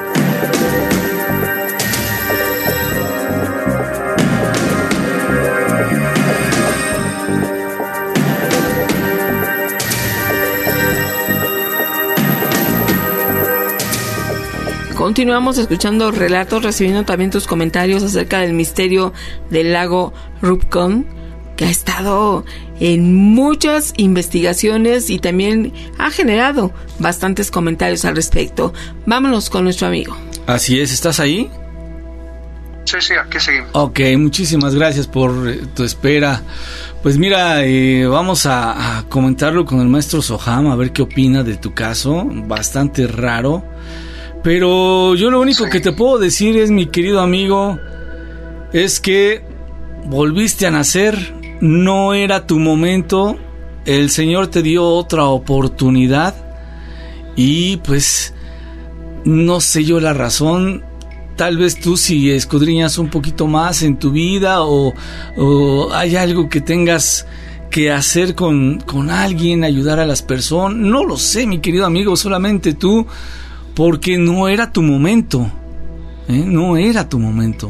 Continuamos escuchando relatos, recibiendo también tus comentarios acerca del misterio del lago Rubicon, que ha estado en muchas investigaciones y también ha generado bastantes comentarios al respecto. Vámonos con nuestro amigo. Así es, ¿estás ahí? Sí, sí, aquí seguimos. Ok, muchísimas gracias por eh, tu espera. Pues mira, eh, vamos a, a comentarlo con el maestro Soham, a ver qué opina de tu caso, bastante raro. Pero yo lo único sí. que te puedo decir es, mi querido amigo, es que volviste a nacer. No era tu momento, el Señor te dio otra oportunidad y pues no sé yo la razón. Tal vez tú si escudriñas un poquito más en tu vida o, o hay algo que tengas que hacer con, con alguien, ayudar a las personas, no lo sé, mi querido amigo, solamente tú, porque no era tu momento, ¿eh? No era tu momento.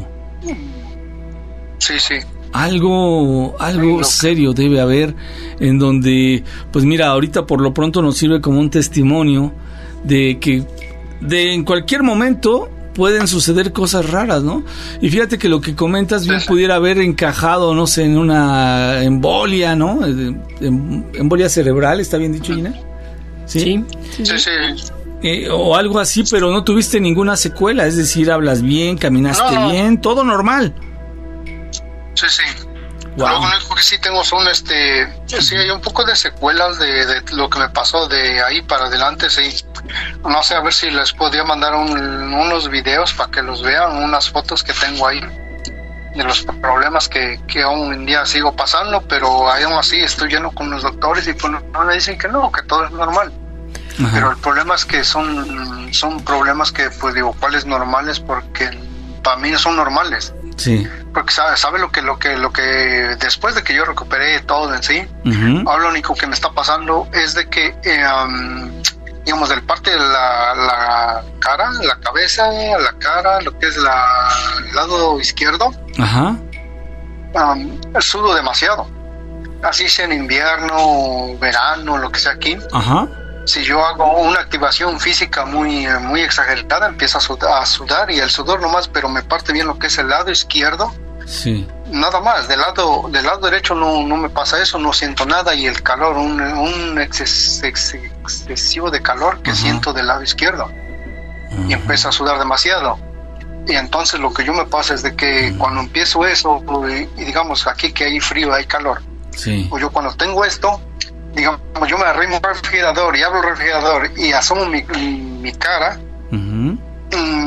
Sí, sí. Algo, algo serio debe haber en donde, pues mira, ahorita por lo pronto nos sirve como un testimonio de que de en cualquier momento pueden suceder cosas raras, ¿no? Y fíjate que lo que comentas bien pudiera haber encajado, no sé, en una embolia, ¿no? Embolia cerebral, ¿está bien dicho, Gina? Sí, sí, sí. sí. Eh, o algo así, pero no tuviste ninguna secuela, es decir, hablas bien, caminaste no, no. bien, todo normal. Sí, sí. Wow. Lo único que sí tengo son, este, sí, hay un poco de secuelas de, de lo que me pasó de ahí para adelante, sí. No sé, a ver si les podría mandar un, unos videos para que los vean, unas fotos que tengo ahí de los problemas que, que aún en día sigo pasando, pero aún así estoy lleno con los doctores y pues no me dicen que no, que todo es normal. Ajá. Pero el problema es que son, son problemas que, pues digo, ¿cuáles normales? Porque para mí no son normales. Sí. Porque sabe, sabe lo que lo que lo que después de que yo recuperé todo en sí, uh-huh. ahora lo único que me está pasando es de que eh, um, digamos del parte de la, la cara, la cabeza, la cara, lo que es la el lado izquierdo, ajá, um, sudo demasiado. Así sea en invierno, verano, lo que sea aquí. Ajá. Si yo hago una activación física muy muy exagerada, empiezo a sudar, a sudar y el sudor nomás, pero me parte bien lo que es el lado izquierdo. Sí. Nada más, del lado del lado derecho no, no me pasa eso, no siento nada y el calor, un, un exces, ex, excesivo de calor que uh-huh. siento del lado izquierdo. Uh-huh. Y empiezo a sudar demasiado. Y entonces lo que yo me pasa es de que uh-huh. cuando empiezo eso, y, y digamos aquí que hay frío, hay calor. Sí. O yo cuando tengo esto, digamos, yo me arrimo al refrigerador y abro el refrigerador y asomo mi, mi, mi cara, uh-huh. mmm,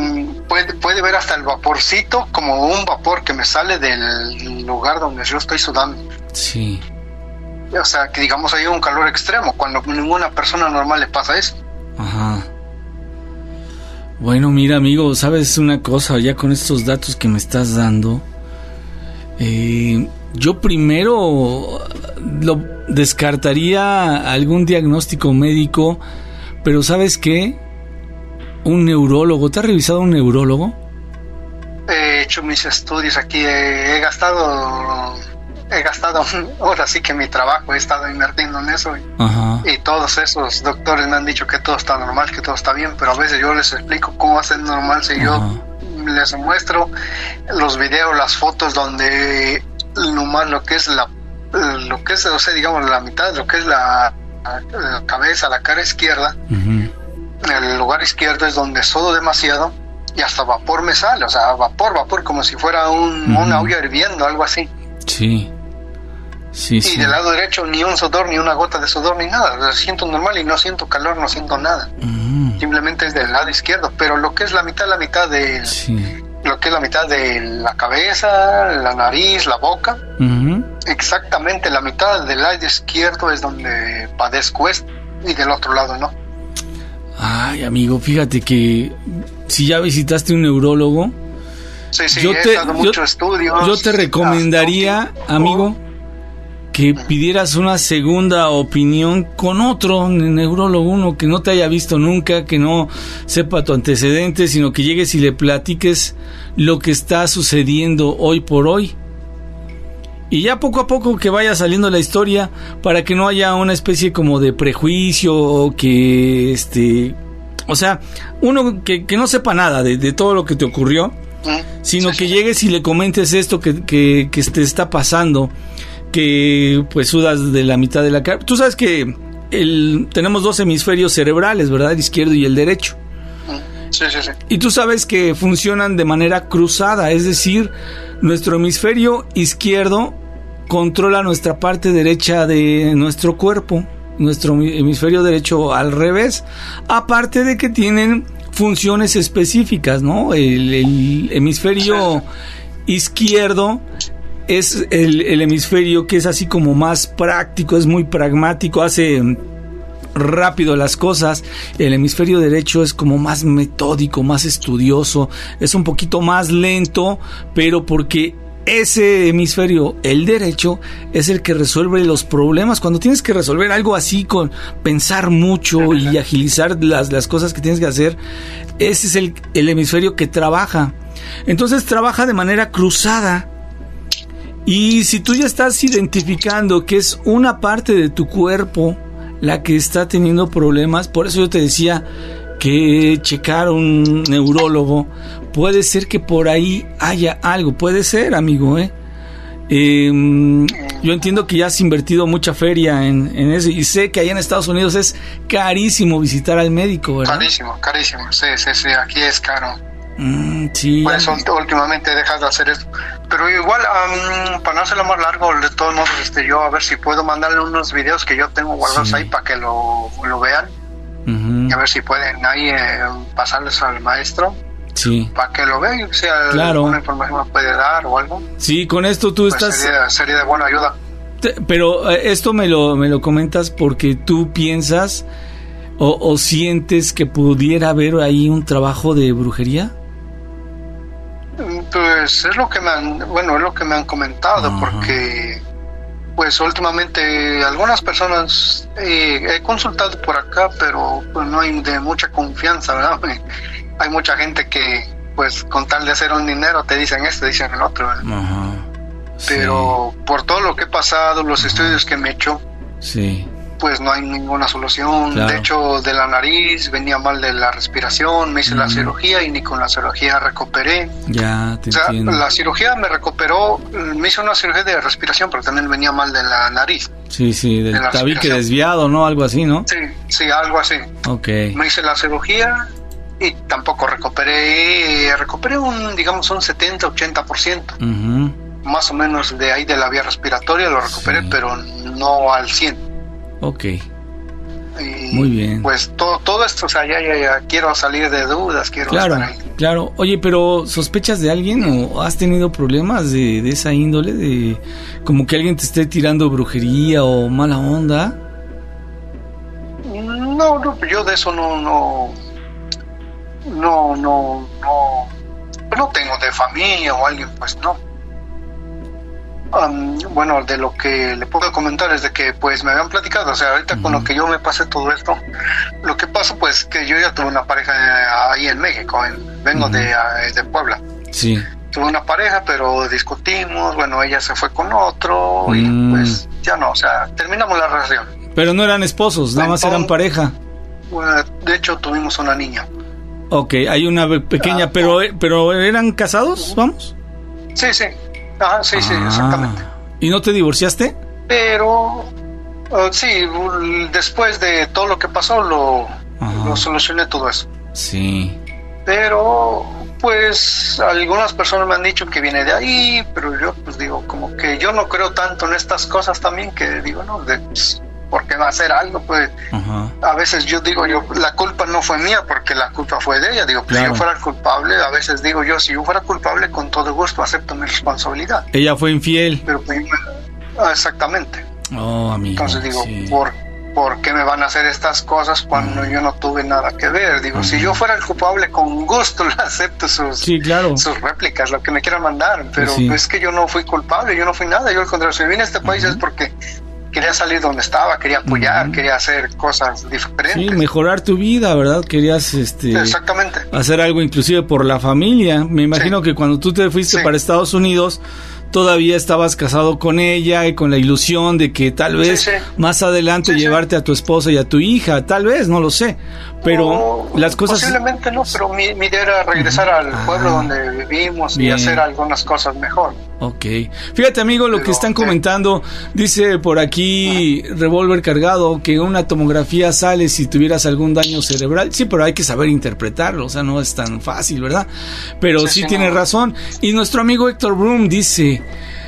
puede, puede ver hasta el vaporcito, como un vapor que me sale del lugar donde yo estoy sudando. Sí. O sea, que digamos hay un calor extremo, cuando ninguna persona normal le pasa eso. Ajá. Bueno, mira, amigo, ¿sabes una cosa? Ya con estos datos que me estás dando, eh, yo primero lo descartaría algún diagnóstico médico, pero ¿sabes qué? Un neurólogo. ¿Te has revisado un neurólogo? He hecho mis estudios aquí, he, he gastado, he gastado, ahora sí que mi trabajo, he estado invirtiendo en eso. Y, Ajá. y todos esos doctores me han dicho que todo está normal, que todo está bien, pero a veces yo les explico cómo va a ser normal si Ajá. yo les muestro los videos, las fotos donde nomás lo que es la, lo que es, o sea, digamos la mitad, lo que es la, la cabeza, la cara izquierda, uh-huh. el lugar izquierdo es donde sudo demasiado y hasta vapor me sale, o sea, vapor, vapor, como si fuera un, uh-huh. una olla hirviendo, algo así. Sí. Sí, y sí. del lado derecho ni un sudor, ni una gota de sudor, ni nada. Lo siento normal y no siento calor, no siento nada. Uh-huh. Simplemente es del lado izquierdo, pero lo que es la mitad, la mitad de... Sí. Lo que es la mitad de la cabeza, la nariz, la boca, uh-huh. exactamente la mitad del lado izquierdo es donde padezco esto y del otro lado no. Ay, amigo, fíjate que si ya visitaste un neurólogo, sí, sí, yo he te, dado yo, muchos estudios. Yo te recomendaría, amigo, que pidieras una segunda opinión con otro neurólogo, uno que no te haya visto nunca, que no sepa tu antecedente, sino que llegues y le platiques lo que está sucediendo hoy por hoy. Y ya poco a poco que vaya saliendo la historia, para que no haya una especie como de prejuicio, o que este, o sea, uno que, que no sepa nada de, de todo lo que te ocurrió, sino que llegues y le comentes esto que, que, que te está pasando, que pues sudas de la mitad de la cara. Tú sabes que el, tenemos dos hemisferios cerebrales, ¿verdad? El izquierdo y el derecho. Sí, sí, sí. Y tú sabes que funcionan de manera cruzada, es decir, nuestro hemisferio izquierdo controla nuestra parte derecha de nuestro cuerpo, nuestro hemisferio derecho al revés, aparte de que tienen funciones específicas, ¿no? El, el hemisferio izquierdo es el, el hemisferio que es así como más práctico, es muy pragmático, hace rápido las cosas. El hemisferio derecho es como más metódico, más estudioso, es un poquito más lento, pero porque ese hemisferio, el derecho, es el que resuelve los problemas. Cuando tienes que resolver algo así, con pensar mucho y agilizar las, las cosas que tienes que hacer, ese es el, el hemisferio que trabaja. Entonces trabaja de manera cruzada. Y si tú ya estás identificando que es una parte de tu cuerpo la que está teniendo problemas, por eso yo te decía que checar a un neurólogo, puede ser que por ahí haya algo, puede ser, amigo, ¿eh? Eh, yo entiendo que ya has invertido mucha feria en, en eso, y sé que allá en Estados Unidos es carísimo visitar al médico, ¿verdad? Carísimo, carísimo, sí, sí, sí, aquí es caro. Mm, sí. Por eso últimamente dejas de hacer esto. Pero igual, um, para no hacerlo más largo, de todos modos, este, yo a ver si puedo mandarle unos videos que yo tengo guardados sí. ahí para que lo, lo vean. Uh-huh. Y a ver si pueden ahí eh, pasarles al maestro. Sí. Para que lo vean, si claro. alguna información me puede dar o algo. Sí, con esto tú pues estás... Sería, sería de buena ayuda. Te, pero eh, esto me lo, me lo comentas porque tú piensas o, o sientes que pudiera haber ahí un trabajo de brujería. Pues es lo que me han, bueno, es lo que me han comentado, uh-huh. porque pues últimamente algunas personas eh, he consultado por acá, pero pues no hay de mucha confianza, ¿verdad? Hay mucha gente que pues con tal de hacer un dinero te dicen esto, dicen el otro, uh-huh. pero sí. por todo lo que he pasado, los uh-huh. estudios que me he hecho, sí. pues no hay ninguna solución. Claro. De hecho, de la nariz venía mal de la respiración, me hice mm. la cirugía y ni con la cirugía recuperé. Ya, te o sea, entiendo. La cirugía me recuperó, me hice una cirugía de respiración, pero también venía mal de la nariz. Sí, sí, del de tabique desviado, ¿no? Algo así, ¿no? Sí, sí, algo así. Ok. Me hice la cirugía y tampoco recuperé, recuperé un, digamos, un setenta, ochenta por ciento. Uh-huh. Más o menos de ahí de la vía respiratoria lo recuperé, sí. pero no al cien. Ok. Y muy bien. Pues todo, todo esto, o sea, ya, ya, ya quiero salir de dudas, quiero claro, estar ahí. Claro. Oye, pero ¿sospechas de alguien o has tenido problemas de, de esa índole? De como que alguien te esté tirando brujería o mala onda. No, no, yo de eso no, no, no, no, no, no tengo de familia o alguien, pues no. Um, bueno, de lo que le puedo comentar es de que pues me habían platicado, o sea, ahorita uh-huh. con lo que yo me pasé todo esto, lo que pasa pues que yo ya tuve una pareja ahí en México, en, vengo uh-huh. de, de Puebla. Sí. Tuve una pareja, pero discutimos, bueno, ella se fue con otro mm. y pues ya no, o sea, terminamos la relación. Pero no eran esposos, nada más eran pareja. Bueno, de hecho tuvimos una niña. Ok, hay una pequeña, ah, pero pero ¿eran casados, vamos? Sí, sí. Ajá, sí, ah, sí, exactamente. ¿Y no te divorciaste? Pero, uh, sí, después de todo lo que pasó, lo, lo solucioné todo eso. Sí. Pero, pues, algunas personas me han dicho que viene de ahí, pero yo, pues, digo, como que yo no creo tanto en estas cosas también, que digo, no, de, pues, porque va a hacer algo, pues, uh-huh. a veces yo digo, yo, la culpa no fue mía, porque la culpa fue de ella, digo, pues, claro. si yo fuera el culpable, a veces digo yo, si yo fuera culpable, con todo gusto acepto mi responsabilidad. Ella fue infiel. Pero, pues, ah, exactamente. Oh, amigo. Entonces digo, sí. ¿por, ¿por qué me van a hacer estas cosas cuando uh-huh. yo no tuve nada que ver? Digo, uh-huh. si yo fuera el culpable, con gusto le acepto sus, sí, claro. sus réplicas, lo que me quieran mandar, pero sí. es que yo no fui culpable, yo no fui nada, yo al contrario, si vine a este país uh-huh. es porque quería salir donde estaba, quería apoyar, uh-huh. quería hacer cosas diferentes. Sí, mejorar tu vida, ¿verdad? Querías este, exactamente. hacer algo inclusive por la familia. Me imagino sí. que cuando tú te fuiste sí. para Estados Unidos, todavía estabas casado con ella y con la ilusión de que tal vez sí, sí. más adelante sí, llevarte sí. a tu esposa y a tu hija, tal vez, no lo sé. Pero no, las cosas... Posiblemente no, pero mi, mi idea era regresar uh-huh. al pueblo ah, donde vivimos bien. y hacer algunas cosas mejor. Ok. Fíjate, amigo, lo pero, que están comentando, dice por aquí uh-huh. Revólver Cargado, que una tomografía sale si tuvieras algún daño cerebral. Sí, pero hay que saber interpretarlo, o sea, no es tan fácil, ¿verdad? Pero sí, sí tiene no. razón. Y nuestro amigo Héctor Broom dice,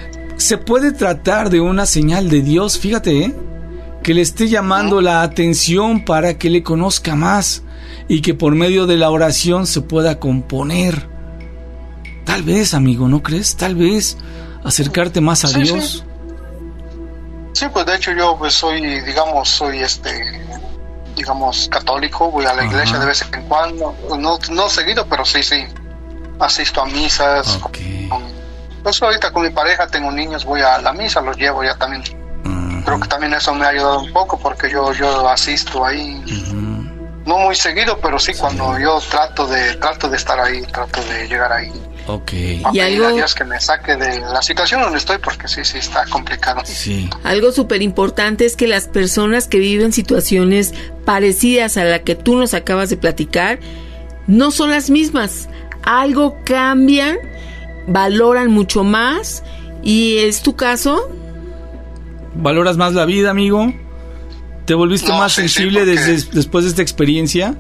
se puede tratar de una señal de Dios, fíjate, ¿eh? que le esté llamando uh-huh. la atención para que le conozca más y que por medio de la oración se pueda componer. Tal vez, amigo, ¿no crees? Tal vez acercarte más a sí, Dios. Sí. sí, pues de hecho yo pues soy, digamos, soy este, digamos, católico, voy a la iglesia uh-huh. de vez en cuando, no, no seguido, pero sí, sí, asisto a misas. Okay. Con, pues ahorita con mi pareja tengo niños, voy a la misa, los llevo ya también. Uh-huh. Creo que también eso me ha ayudado un poco porque yo, yo asisto ahí. Uh-huh. No muy seguido, pero sí, sí cuando yo trato de, trato de estar ahí, trato de llegar ahí. Okay. A pedir a Dios que me saque de la situación donde estoy porque sí, sí está complicado. Sí. Algo súper importante es que las personas que viven situaciones parecidas a la que tú nos acabas de platicar no son las mismas. Algo cambian, valoran mucho más. ¿Y es tu caso? ¿Valoras más la vida, amigo? ¿Te volviste no, más sí, sensible sí, porque... desde, después de esta experiencia?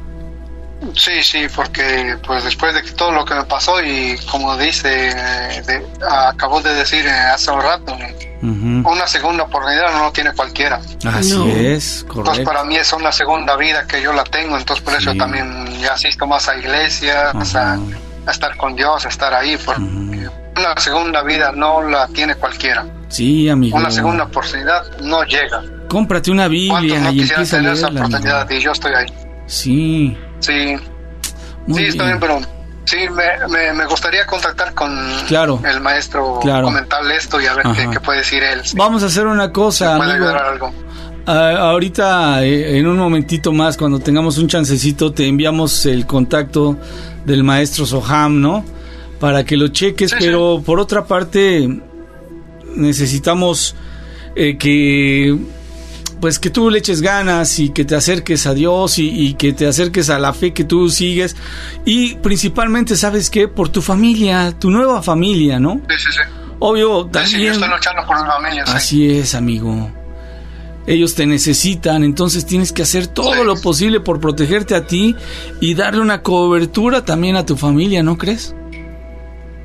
Sí, sí, porque pues después de todo lo que me pasó y como dice, de, acabó de decir hace un rato, uh-huh. una segunda oportunidad no tiene cualquiera. Así no. es, correcto. Entonces para mí es una segunda vida que yo la tengo, entonces por sí. eso también ya asisto más a iglesias, uh-huh. a, a estar con Dios, a estar ahí, porque uh-huh. una segunda vida no la tiene cualquiera. Sí, amigo. Una segunda oportunidad no llega. Cómprate una Biblia no y empieza a leerla, esa oportunidad amigo. Y yo estoy ahí. Sí. Sí. Muy sí, bien. está bien, pero sí, me, me, me gustaría contactar con claro. el maestro, claro. comentarle esto y a ver qué, qué puede decir él. Sí. Vamos a hacer una cosa, puede amigo. ayudar algo. Uh, ahorita, eh, en un momentito más, cuando tengamos un chancecito, te enviamos el contacto del maestro Soham, ¿no? Para que lo cheques, sí, pero sí. por otra parte, necesitamos eh, que... pues que tú le eches ganas y que te acerques a Dios y, y que te acerques a la fe que tú sigues y principalmente, ¿sabes qué? Por tu familia, tu nueva familia, ¿no? Sí, sí, sí. Obvio, también... Sí, sí, yo estoy luchando por mi familia, sí. Así es, amigo. Ellos te necesitan, entonces tienes que hacer todo sí. lo posible por protegerte a ti y darle una cobertura también a tu familia, ¿no crees?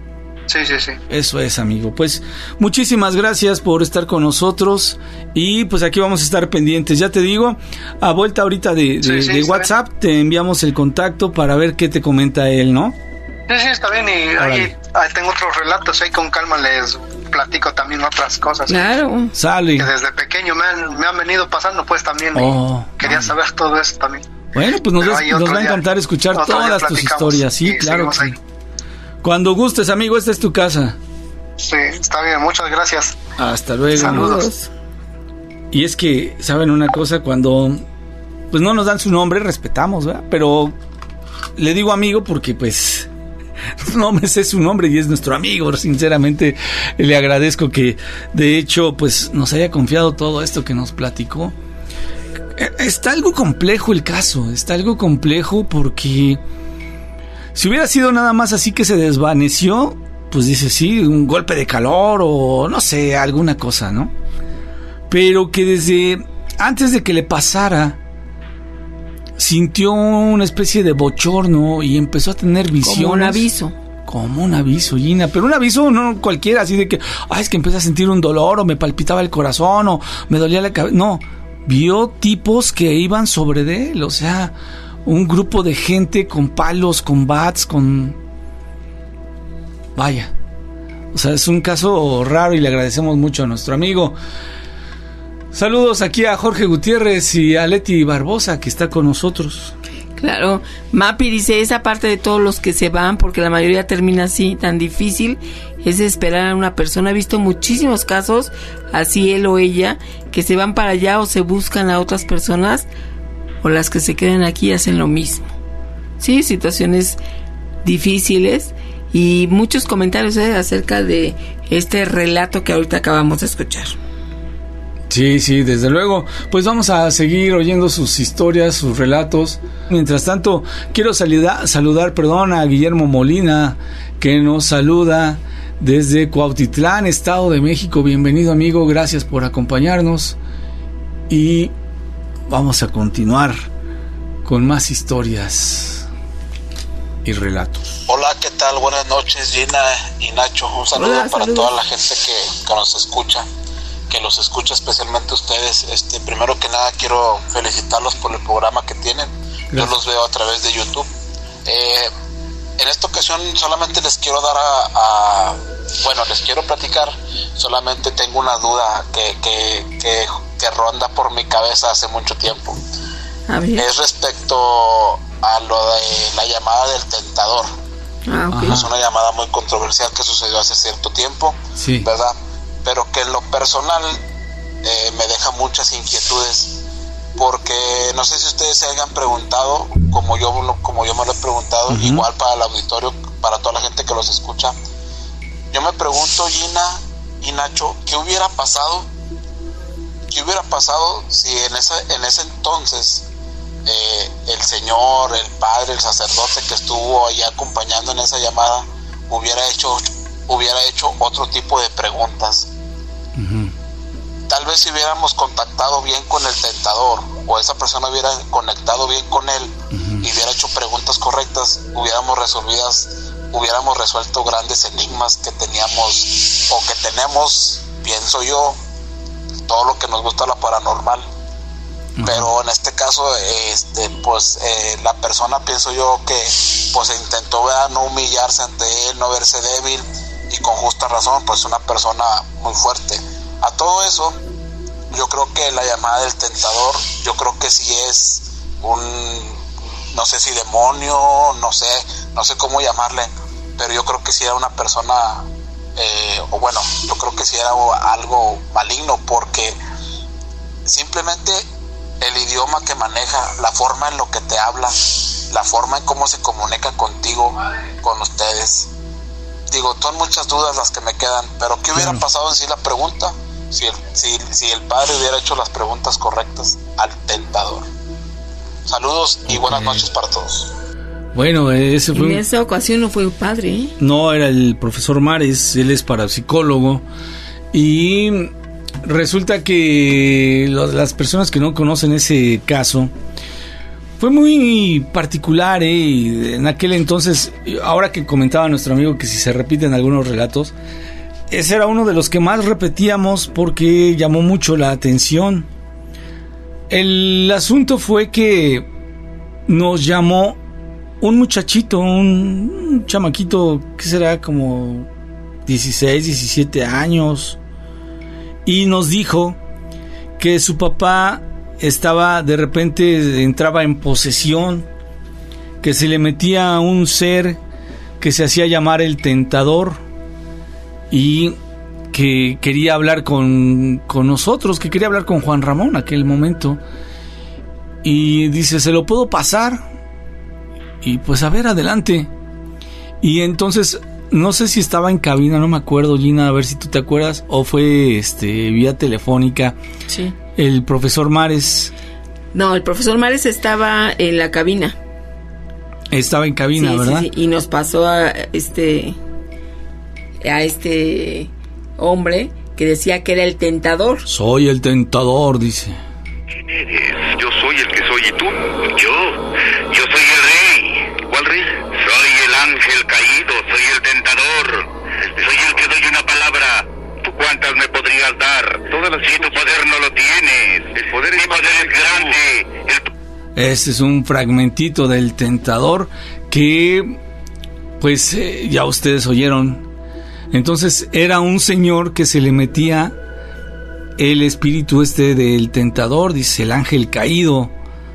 Sí, sí, sí. Eso es, amigo. Pues muchísimas gracias por estar con nosotros y pues aquí vamos a estar pendientes. Ya te digo, a vuelta ahorita de, de, sí, sí, de WhatsApp bien. Te enviamos el contacto para ver qué te comenta él, ¿no? Sí, sí, está bien. Y ahí, ahí tengo otros relatos, ahí con calma les platico también otras cosas. Claro. Sale. Que desde pequeño me han, me han venido pasando pues también. Oh, quería man. saber todo eso también. Bueno, pues nos, des, nos va a encantar día, escuchar todas tus historias. Sí, claro. Que... Cuando gustes, amigo, esta es tu casa. Sí, está bien, muchas gracias. Hasta luego. Saludos. Y es que, ¿saben una cosa? Cuando pues no nos dan su nombre, respetamos, ¿verdad? Pero le digo amigo porque pues no me sé su nombre y es nuestro amigo. Sinceramente le agradezco que de hecho pues nos haya confiado todo esto que nos platicó. Está algo complejo el caso, está algo complejo porque si hubiera sido nada más así que se desvaneció, pues dice sí, un golpe de calor o no sé, alguna cosa, ¿no? Pero que desde antes de que le pasara sintió una especie de bochorno y empezó a tener visiones. Como un aviso. Como un aviso, Gina, pero un aviso no cualquiera, así de que, ay, es que empecé a sentir un dolor o me palpitaba el corazón o me dolía la cabeza. No, vio tipos que iban sobre de él, o sea, un grupo de gente con palos, con bats, con... Vaya, o sea, es un caso raro y le agradecemos mucho a nuestro amigo. Saludos aquí a Jorge Gutiérrez y a Leti Barbosa, que está con nosotros. Claro, Mapi dice, esa parte de todos los que se van, porque la mayoría termina así, tan difícil, es esperar a una persona. He visto muchísimos casos, así él o ella, que se van para allá o se buscan a otras personas, o las que se quedan aquí hacen lo mismo. Sí, situaciones difíciles y muchos comentarios ¿eh? acerca de este relato que ahorita acabamos de escuchar. Sí, sí, desde luego. Pues vamos a seguir oyendo sus historias, sus relatos. Mientras tanto, quiero saludar, saludar, perdón, a Guillermo Molina, que nos saluda desde Cuautitlán, Estado de México. Bienvenido, amigo, gracias por acompañarnos. Y vamos a continuar con más historias y relatos. Hola, ¿qué tal? Buenas noches, Gina y Nacho. Un saludo Hola, para saludos. toda la gente que, que nos escucha. que los escucha, especialmente ustedes. Este, primero que nada quiero felicitarlos por el programa que tienen. Gracias. Yo los veo a través de YouTube. Eh, en esta ocasión solamente les quiero dar a, a bueno, les quiero platicar. Solamente tengo una duda que, que, que, que ronda por mi cabeza hace mucho tiempo. Es respecto a lo de la llamada del tentador. Ah, okay. Es una llamada muy controversial que sucedió hace cierto tiempo, sí. ¿verdad? Pero que en lo personal eh, me deja muchas inquietudes, porque no sé si ustedes se hayan preguntado, como yo, como yo me lo he preguntado, uh-huh. igual para el auditorio, para toda la gente que los escucha. Yo me pregunto, Gina y Nacho, ¿qué hubiera pasado? ¿Qué hubiera pasado si en ese, en ese entonces eh, el señor, el padre, el sacerdote que estuvo allá acompañando en esa llamada hubiera hecho hubiera hecho otro tipo de preguntas? Uh-huh. Tal vez si hubiéramos contactado bien con el tentador, o esa persona hubiera conectado bien con él, uh-huh. y hubiera hecho preguntas correctas, hubiéramos resolvidas, hubiéramos resuelto grandes enigmas que teníamos o que tenemos, pienso yo, todo lo que nos gusta la paranormal. Uh-huh. Pero en este caso, este, pues eh, la persona, pienso yo que pues intentó, ¿verdad?, no humillarse ante él, no verse débil, y con justa razón, pues una persona muy fuerte. A todo eso, yo creo que la llamada del tentador, yo creo que sí es un, no sé si demonio, no sé, no sé cómo llamarle, pero yo creo que sí era una persona, eh, o bueno, yo creo que sí era algo maligno, porque simplemente el idioma que maneja, la forma en lo que te habla, la forma en cómo se comunica contigo, con ustedes. Digo, son muchas dudas las que me quedan, pero ¿qué hubiera pasado en sí la pregunta? Si el, si, si el padre hubiera hecho las preguntas correctas al tentador. Saludos y okay. buenas noches para todos. Bueno, ese fue... En esa ocasión no fue el padre, ¿eh? No, era el profesor Mares, él es parapsicólogo. Y resulta que las personas que no conocen ese caso, fue muy particular, ¿eh? En aquel entonces, ahora que comentaba nuestro amigo que si se repiten algunos relatos, ese era uno de los que más repetíamos porque llamó mucho la atención. El asunto fue que nos llamó un muchachito, un, un chamaquito, ¿qué será? Como dieciséis, diecisiete años, y nos dijo que su papá estaba, de repente entraba en posesión, que se le metía a un ser que se hacía llamar el Tentador y que quería hablar con, con nosotros, que quería hablar con Juan Ramón en aquel momento. Y dice, ¿se lo puedo pasar? Y pues a ver, adelante. Y entonces, no sé si estaba en cabina, no me acuerdo, Gina, a ver si tú te acuerdas, o fue este vía telefónica. Sí. El profesor Mares. No, el profesor Mares estaba en la cabina. Estaba en cabina, sí, ¿verdad? Sí, sí. Y nos pasó a este a este hombre que decía que era el Tentador. Soy el Tentador, dice. Yo soy el que soy, ¿y tú? Yo, yo soy el rey. ¿Cuál rey? Soy el ángel caído, soy el Tentador. Soy el que doy una palabra. ¿Tú cuántas me podrías dar? Todas las... Si tu poder no lo tienes. El poder, Mi poder es grande. El... Este es un fragmentito del Tentador que, pues, eh, ya ustedes oyeron. Entonces era un señor que se le metía el espíritu este del Tentador, dice el ángel caído.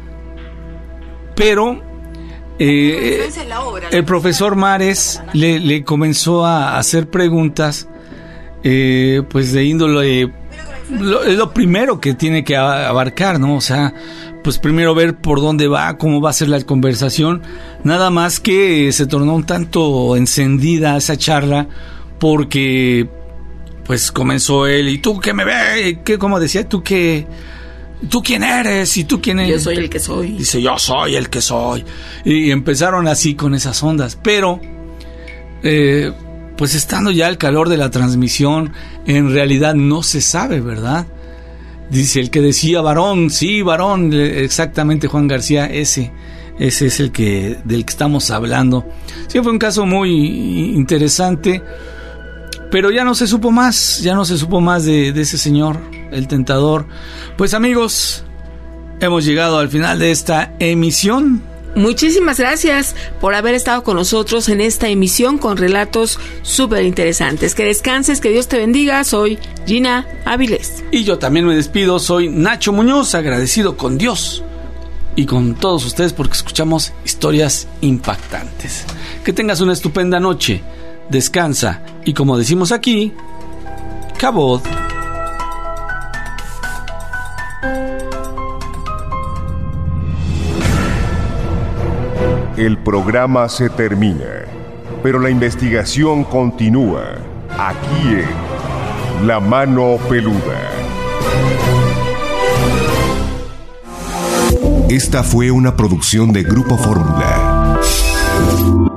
Pero eh, el profesor Mares le, le comenzó a hacer preguntas, eh, pues de índole, lo, es lo primero que tiene que abarcar, ¿no? O sea, pues primero ver por dónde va, cómo va a ser la conversación. Nada más que se tornó un tanto encendida esa charla porque pues comenzó él, ¿y tú qué me ves? ¿Qué, como decía? ¿Tú qué? ¿Tú quién eres? ¿Y tú quién eres? Yo soy el que soy. Dice, yo soy el que soy. Y empezaron así con esas ondas. Pero, eh, pues estando ya el calor de la transmisión, en realidad no se sabe, ¿verdad? Dice, el que decía varón, sí, varón, exactamente, Juan García, ese. Ese es el que del que estamos hablando. Sí, fue un caso muy interesante. Pero ya no se supo más, ya no se supo más de, de ese señor, el Tentador. Pues amigos, hemos llegado al final de esta emisión. Muchísimas gracias por haber estado con nosotros en esta emisión con relatos súper interesantes. Que descanses, que Dios te bendiga. Soy Gina Áviles. Y yo también me despido, soy Nacho Muñoz, agradecido con Dios y con todos ustedes porque escuchamos historias impactantes. Que tengas una estupenda noche. Descansa y como decimos aquí, Cabot. El programa se termina, pero la investigación continúa aquí en La Mano Peluda. Esta fue una producción de Grupo Fórmula.